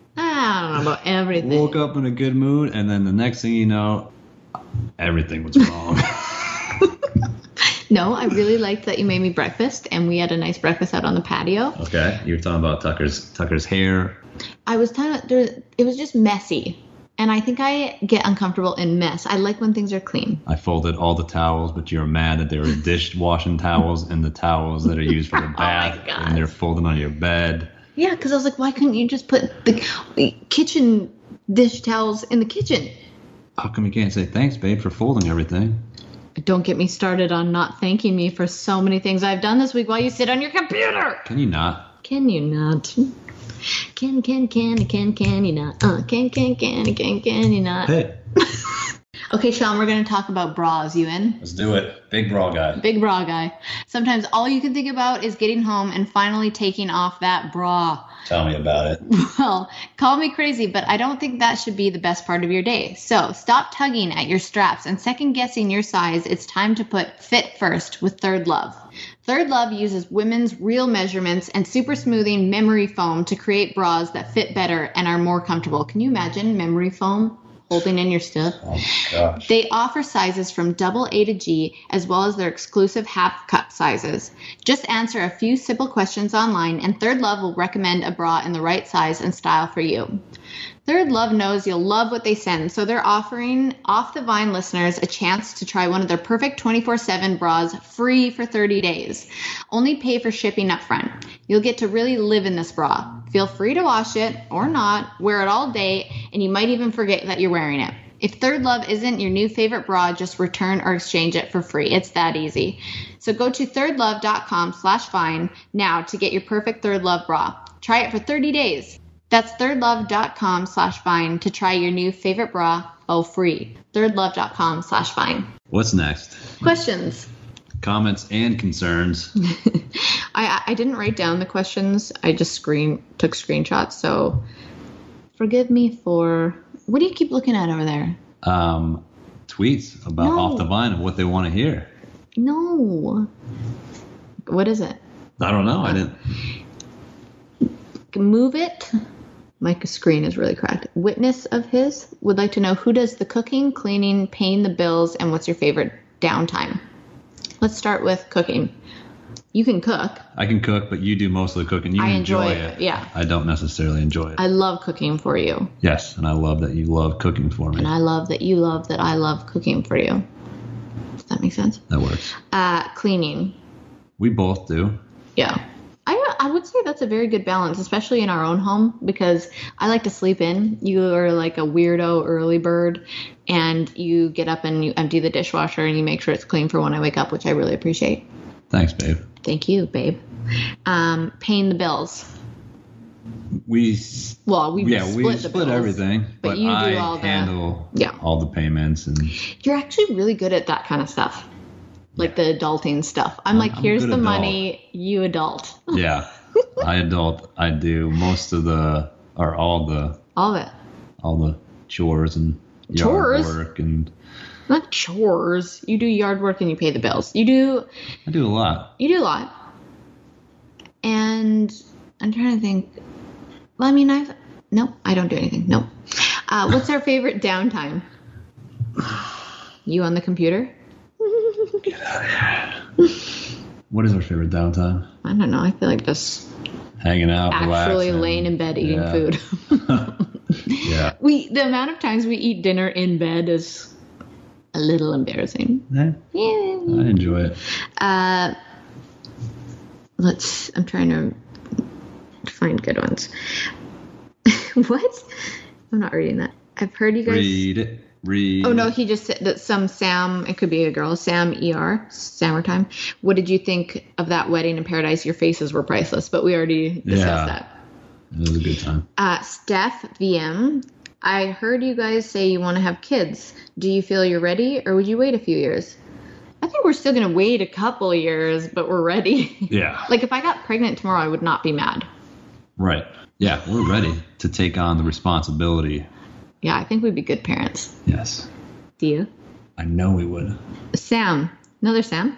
Speaker 5: I don't know about everything.
Speaker 1: Woke up in a good mood, and then the next thing you know, everything was wrong.
Speaker 5: No, I really liked that you made me breakfast and we had a nice breakfast out on the patio.
Speaker 1: Okay, you were talking about Tucker's Tucker's hair.
Speaker 5: I was telling there, it was just messy. And I think I get uncomfortable in mess. I like when things are clean.
Speaker 1: I folded all the towels, but you were mad that there were dishwashing towels and the towels that are used for the bath,
Speaker 5: Oh God.
Speaker 1: and they're folded on your bed.
Speaker 5: Yeah, because I was like, why couldn't you just put the, the kitchen dish towels in the kitchen?
Speaker 1: How come you can't say thanks, babe, for folding everything?
Speaker 5: Don't get me started on not thanking me for so many things I've done this week while you sit on your computer.
Speaker 1: Can you not?
Speaker 5: Can you not? Can, can, can, can, can you not? Uh, can, can, can, can, can you not?
Speaker 1: Hey,
Speaker 5: Okay, Sean, we're going to talk about bras. You in?
Speaker 1: let's do it. Big bra guy.
Speaker 5: Big bra guy. Sometimes all you can think about is getting home and finally taking off that bra.
Speaker 1: Tell me about it.
Speaker 5: Well, call me crazy, but I don't think that should be the best part of your day. So stop tugging at your straps and second guessing your size. It's time to put Fit First with Third Love. Third Love uses women's real measurements and super smoothing memory foam to create bras that fit better and are more comfortable. Can you imagine memory foam holding in your stuff?
Speaker 1: Oh my gosh.
Speaker 5: They offer sizes from double A to G, as well as their exclusive half cup sizes. Just answer a few simple questions online, and Third Love will recommend a bra in the right size and style for you. Third Love knows you'll love what they send, so they're offering Off the Vine listeners a chance to try one of their perfect twenty-four seven bras free for thirty days. Only pay for shipping up front. You'll get to really live in this bra. Feel free to wash it or not, wear it all day, and you might even forget that you're wearing it. If Third Love isn't your new favorite bra, just return or exchange it for free. It's that easy. So go to thirdlove.com slash fine now to get your perfect Third Love bra. Try it for thirty days. That's thirdlove.com slash fine to try your new favorite bra for free. thirdlove.com slash fine.
Speaker 1: What's next?
Speaker 5: Questions.
Speaker 1: Comments and concerns.
Speaker 5: I I didn't write down the questions. I just screen took screenshots. So forgive me for... What do you keep looking at over there?
Speaker 1: Um, tweets about
Speaker 5: No.
Speaker 1: Off the Vine and what they want to hear.
Speaker 5: No. What is it?
Speaker 1: I don't know. I didn't.
Speaker 5: Move it. My screen is really cracked. Witness of his would like to know who does the cooking, cleaning, paying the bills, and what's your favorite downtime. Let's start with cooking. You can cook.
Speaker 1: I can cook, but you do most of the cooking. You
Speaker 5: I
Speaker 1: enjoy,
Speaker 5: enjoy
Speaker 1: it.
Speaker 5: it, yeah.
Speaker 1: I don't necessarily enjoy it.
Speaker 5: I love cooking for you.
Speaker 1: yes, and I love that you love cooking for me.
Speaker 5: And I love that you love that I love cooking for you. Does that make sense?
Speaker 1: that works.
Speaker 5: Uh, cleaning.
Speaker 1: We both do.
Speaker 5: Yeah. I, I would say that's a very good balance, especially in our own home, because I like to sleep in. You are like a weirdo early bird, and you get up and you empty the dishwasher and you make sure it's clean for when I wake up, which I really appreciate.
Speaker 1: Thanks, babe.
Speaker 5: Thank you, babe. Um, paying the bills.
Speaker 1: We s-
Speaker 5: Well, we
Speaker 1: yeah
Speaker 5: split
Speaker 1: we
Speaker 5: the
Speaker 1: split
Speaker 5: bills,
Speaker 1: everything,
Speaker 5: but
Speaker 1: but,
Speaker 5: you do
Speaker 1: I
Speaker 5: all the-
Speaker 1: handle
Speaker 5: Yeah.
Speaker 1: all the payments and
Speaker 5: You're actually really good at that kind of stuff, like the adulting stuff. I'm like,
Speaker 1: I'm a
Speaker 5: here's
Speaker 1: good
Speaker 5: the
Speaker 1: adult.
Speaker 5: money, you adult.
Speaker 1: yeah. I adult. I do most of the or all the
Speaker 5: All of it.
Speaker 1: all the chores and yard
Speaker 5: Chores?
Speaker 1: work, and
Speaker 5: Not chores. You do yard work and you pay the bills. You do
Speaker 1: I do a lot.
Speaker 5: you do a lot. And I'm trying to think. Well, I mean, I've nope, I don't do anything. Nope. Uh, what's our favorite downtime? You on the computer?
Speaker 1: What is our favorite downtime?
Speaker 5: I don't know. I feel like just
Speaker 1: Hanging out,
Speaker 5: actually
Speaker 1: relaxing.
Speaker 5: laying in bed eating
Speaker 1: Yeah.
Speaker 5: food.
Speaker 1: Yeah.
Speaker 5: We the amount of times we eat dinner in bed is a little embarrassing.
Speaker 1: Yeah,
Speaker 5: Yeah.
Speaker 1: I enjoy it.
Speaker 5: Uh, let's. I'm trying to find good ones. What? I'm not reading that. I've heard you guys.
Speaker 1: Read it. Read.
Speaker 5: Oh no, he just said that some Sam. It could be a girl. Sam E R. Summertime. What did you think of that wedding in paradise? Your faces were priceless, but we already discussed
Speaker 1: Yeah.
Speaker 5: that.
Speaker 1: It was a good time.
Speaker 5: Uh, Steph V M. I heard you guys say you want to have kids. Do you feel you're ready, or would you wait a few years? I think we're still gonna wait a couple years, but we're ready.
Speaker 1: Yeah.
Speaker 5: Like if I got pregnant tomorrow, I would not be mad.
Speaker 1: Right. Yeah, we're ready to take on the responsibility.
Speaker 5: Yeah, I think we'd be good parents.
Speaker 1: Yes.
Speaker 5: Do you?
Speaker 1: I know we would.
Speaker 5: Sam. Another Sam.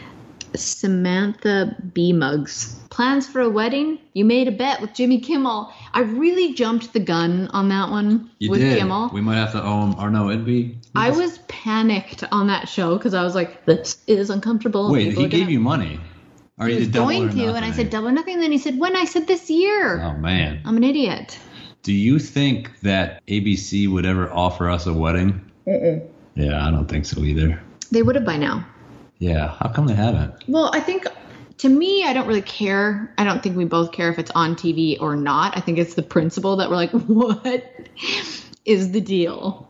Speaker 5: Samantha B. Muggs. Plans for a wedding? You made a bet with Jimmy Kimmel. I really jumped the gun on that one
Speaker 1: You
Speaker 5: with
Speaker 1: did.
Speaker 5: Kimmel.
Speaker 1: We might have to owe him. Or no, it'd be.
Speaker 5: I was panicked on that show because I was like, this is uncomfortable.
Speaker 1: Wait,
Speaker 5: People
Speaker 1: he
Speaker 5: are gonna-
Speaker 1: gave you money. Or
Speaker 5: He
Speaker 1: you
Speaker 5: was
Speaker 1: did double
Speaker 5: going
Speaker 1: or
Speaker 5: to, and I
Speaker 1: nothing?
Speaker 5: said double or nothing. Then he said, when? I said this year.
Speaker 1: Oh, man.
Speaker 5: I'm an idiot.
Speaker 1: Do you think that A B C would ever offer us a wedding?
Speaker 5: Mm-mm.
Speaker 1: Yeah, I don't think so either.
Speaker 5: They would have by now.
Speaker 1: Yeah, how come they haven't?
Speaker 5: Well, I think to me, I don't really care. I don't think we both care if it's on T V or not. I think it's the principle that we're like, what is the deal?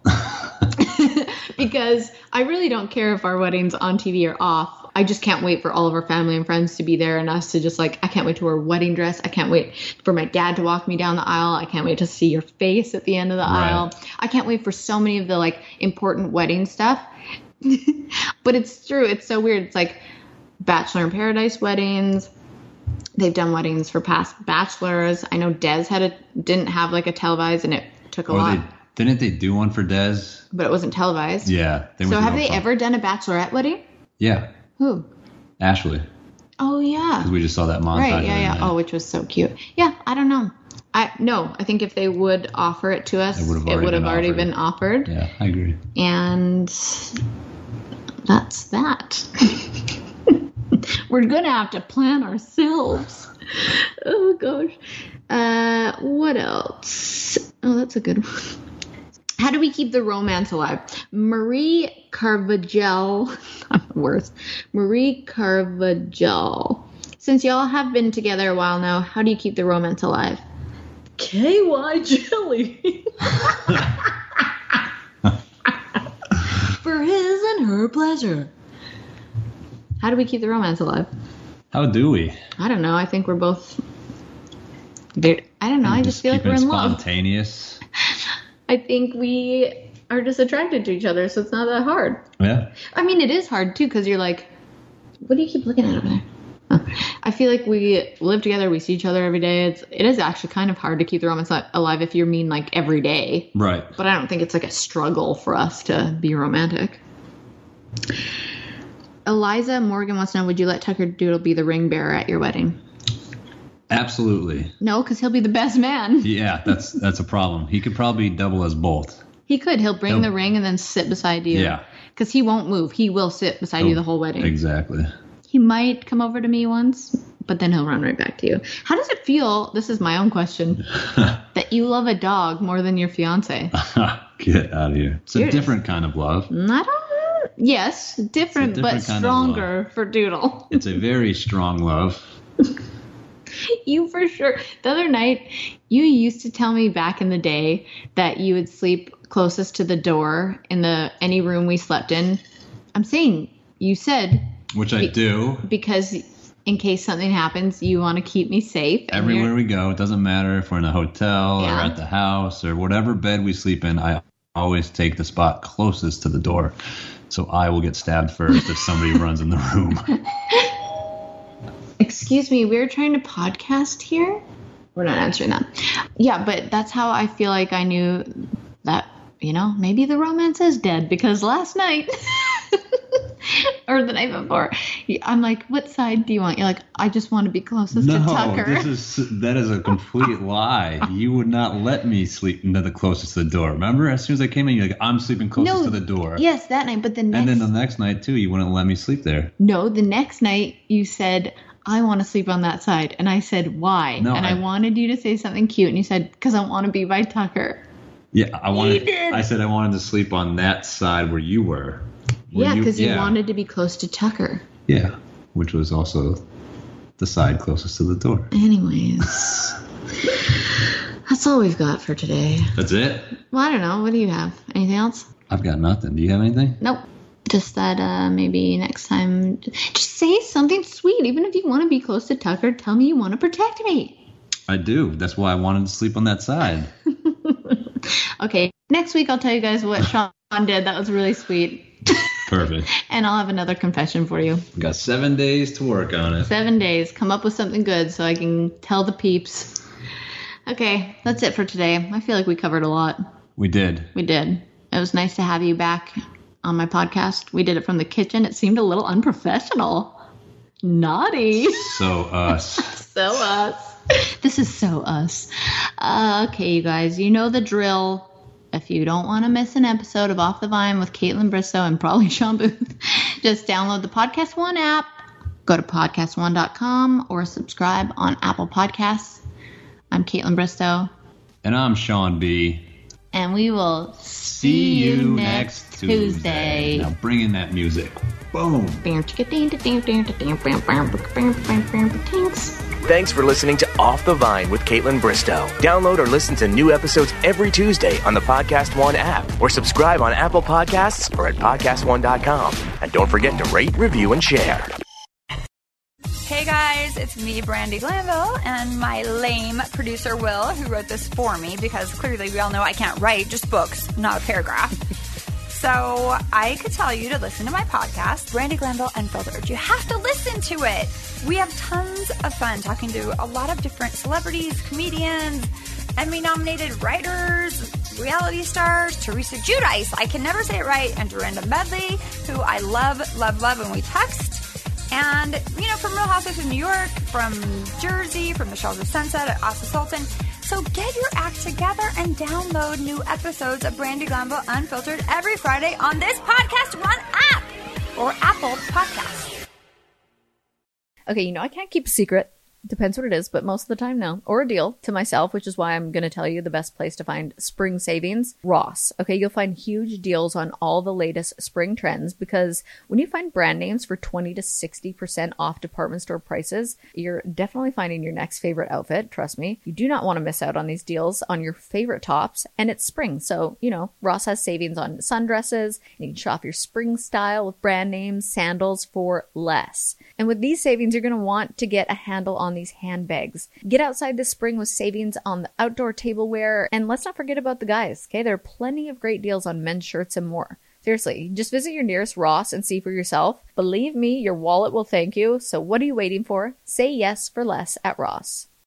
Speaker 5: Because I really don't care if our wedding's on T V or off. I just can't wait for all of our family and friends to be there and us to just like, I can't wait to wear a wedding dress. I can't wait for my dad to walk me down the aisle. I can't wait to see your face at the end of the
Speaker 1: Right.
Speaker 5: aisle. I can't wait for so many of the like important wedding stuff. But it's true. It's so weird. It's like Bachelor in Paradise weddings. They've done weddings for past bachelors. I know Des had a didn't have like a televised, and it took a
Speaker 1: Or
Speaker 5: lot,
Speaker 1: they, didn't they do one for Des?
Speaker 5: but it wasn't televised.
Speaker 1: Yeah. They
Speaker 5: So
Speaker 1: went to
Speaker 5: have
Speaker 1: no
Speaker 5: they
Speaker 1: fun.
Speaker 5: ever done a bachelorette wedding?
Speaker 1: Yeah.
Speaker 5: Who?
Speaker 1: Ashley.
Speaker 5: Oh yeah.
Speaker 1: Because we just saw that montage.
Speaker 5: Right.
Speaker 1: the
Speaker 5: Yeah.
Speaker 1: other
Speaker 5: Yeah.
Speaker 1: night.
Speaker 5: Oh, which was so cute. Yeah. I don't know. I no. I think if they would offer it to us,
Speaker 1: It would have
Speaker 5: it
Speaker 1: already
Speaker 5: would have
Speaker 1: been
Speaker 5: already
Speaker 1: offered.
Speaker 5: been offered.
Speaker 1: Yeah, I agree.
Speaker 5: And that's that. We're gonna have to plan ourselves. Oh gosh. Uh, what else? Oh, that's a good one. How do we keep the romance alive? Marie Carvajal. I'm the worst. Marie Carvajal. Since y'all have been together a while now, how do you keep the romance alive? K Y Jelly. For his and her pleasure. How do we keep the romance alive?
Speaker 1: How do we?
Speaker 5: I don't know. I think we're both... I don't know. I just, just feel like we're in love.
Speaker 1: Spontaneous.
Speaker 5: I think we are just attracted to each other, so it's not that hard.
Speaker 1: Yeah.
Speaker 5: I mean, it is hard, too, because you're like, what do you keep looking at over there? Oh. I feel like we live together, we see each other every day. It's, it is actually kind of hard to keep the romance alive if you mean, like, every day.
Speaker 1: Right.
Speaker 5: But I don't think it's, like, a struggle for us to be romantic. Eliza Morgan wants to know, would you let Tucker Doodle be the ring bearer at your wedding?
Speaker 1: Absolutely.
Speaker 5: No, because he'll be the best man.
Speaker 1: Yeah, that's that's a problem. He could probably double as both.
Speaker 5: He could. He'll bring
Speaker 1: He'll,
Speaker 5: the ring and then sit beside you.
Speaker 1: Yeah.
Speaker 5: Because he won't move. He will sit beside
Speaker 1: he'll,
Speaker 5: you the whole wedding.
Speaker 1: Exactly.
Speaker 5: He might come over to me once, but then he'll run right back to you. How does it feel, this is my own question, that you love a dog more than your fiance?
Speaker 1: Get out of here. It's
Speaker 5: Serious.
Speaker 1: A different kind of love.
Speaker 5: I don't know. Yes, different, different but stronger for Doodle.
Speaker 1: It's a very strong love.
Speaker 5: You for sure. The other night, you used to tell me back in the day that you would sleep closest to the door in the any room we slept in. I'm saying you said...
Speaker 1: Which I be, do.
Speaker 5: Because in case something happens, you want to keep me safe.
Speaker 1: Everywhere we go, it doesn't matter if we're in a hotel yeah. or at the house or whatever bed we sleep in, I always take the spot closest to the door. So I will get stabbed first if somebody runs in the room.
Speaker 5: Excuse me, we're trying to podcast here? We're not answering that. Yeah, but that's how I feel like I knew that, you know, maybe the romance is dead because last night... or the night before, I'm like, what side do you want? You're like, I just want to be closest
Speaker 1: no,
Speaker 5: to Tucker.
Speaker 1: No, this is that is a complete lie. You would not let me sleep into the closest to the door. Remember, as soon as I came in, you're like, I'm sleeping closest
Speaker 5: no,
Speaker 1: to the door.
Speaker 5: Yes, that night, but the next...
Speaker 1: And then the next night, too, you wouldn't let me sleep there.
Speaker 5: No, the next night, you said, I want to sleep on that side. And I said, why? No, and I, I wanted you to say something cute, and you said, because I want to be by Tucker.
Speaker 1: Yeah, I wanted. You did. I said I wanted to sleep on that side where you were.
Speaker 5: Yeah, because you, yeah. you wanted to be close to Tucker.
Speaker 1: Yeah, which was also the side closest to the door.
Speaker 5: Anyways, that's all we've got for today.
Speaker 1: That's it?
Speaker 5: Well, I don't know. What do you have? Anything else?
Speaker 1: I've got nothing. Do you have anything?
Speaker 5: Nope. Just that uh, maybe next time, just say something sweet. Even if you want to be close to Tucker, tell me you want to protect me.
Speaker 1: I do. That's why I wanted to sleep on that side.
Speaker 5: Okay. Next week, I'll tell you guys what Sean did. That was really sweet.
Speaker 1: Perfect.
Speaker 5: And I'll have another confession for you.
Speaker 1: We've got seven days to work on it.
Speaker 5: Seven days. Come up with something good so I can tell the peeps. Okay, that's it for today. I feel like we covered a lot.
Speaker 1: We did.
Speaker 5: We did. It was nice to have you back on my podcast. We did it from the kitchen. It seemed a little unprofessional. Naughty.
Speaker 1: So us.
Speaker 5: So us. This is so us. Uh, okay, you guys. You know the drill. If you don't want to miss an episode of Off the Vine with Caitlin Bristow and probably Sean Booth, just download the Podcast One app, go to podcast one dot com, or subscribe on Apple Podcasts. I'm Caitlin Bristow.
Speaker 1: And I'm Sean B.
Speaker 5: And we will see, see you next Tuesday. Tuesday.
Speaker 1: Now bring in that music. Boom.
Speaker 5: Thanks.
Speaker 2: Thanks for listening to Off the Vine with Caitlin Bristow. Download or listen to new episodes every Tuesday on the Podcast One app or subscribe on Apple Podcasts or at podcast one dot com. And don't forget to rate, review, and share.
Speaker 8: Hey guys, it's me, Brandy Glanville, and my lame producer Will, who wrote this for me because clearly we all know I can't write, just books, not a paragraph. So I could tell you to listen to my podcast, Brandy Glanville Unfiltered. You have to listen to it. We have tons of fun talking to a lot of different celebrities, comedians, Emmy-nominated writers, reality stars, Teresa Giudice, I can never say it right, and Dorinda Medley, who I love, love, love when we text. And, you know, from Real Housewives of New York, from Jersey, from the Shells of Sunset at Asa Sultan. So get your act together and download new episodes of Brandy Glanville Unfiltered every Friday on this Podcast One app or Apple Podcasts.
Speaker 9: Okay, you know I can't keep a secret. Depends what it is, but most of the time, no. Or a deal to myself, which is why I'm going to tell you the best place to find spring savings, Ross. Okay, you'll find huge deals on all the latest spring trends because when you find brand names for twenty to sixty percent off department store prices, you're definitely finding your next favorite outfit. Trust me, you do not want to miss out on these deals on your favorite tops, and it's spring. So, you know, Ross has savings on sundresses, and you can shop your spring style with brand names, sandals for less. And with these savings, you're going to want to get a handle on these handbags. Get outside this spring with savings on the outdoor tableware, and let's not forget about the guys, okay? There are plenty of great deals on men's shirts and more. Seriously, just visit your nearest Ross and see for yourself. Believe me, your wallet will thank you. So what are you waiting for? Say yes for less at Ross.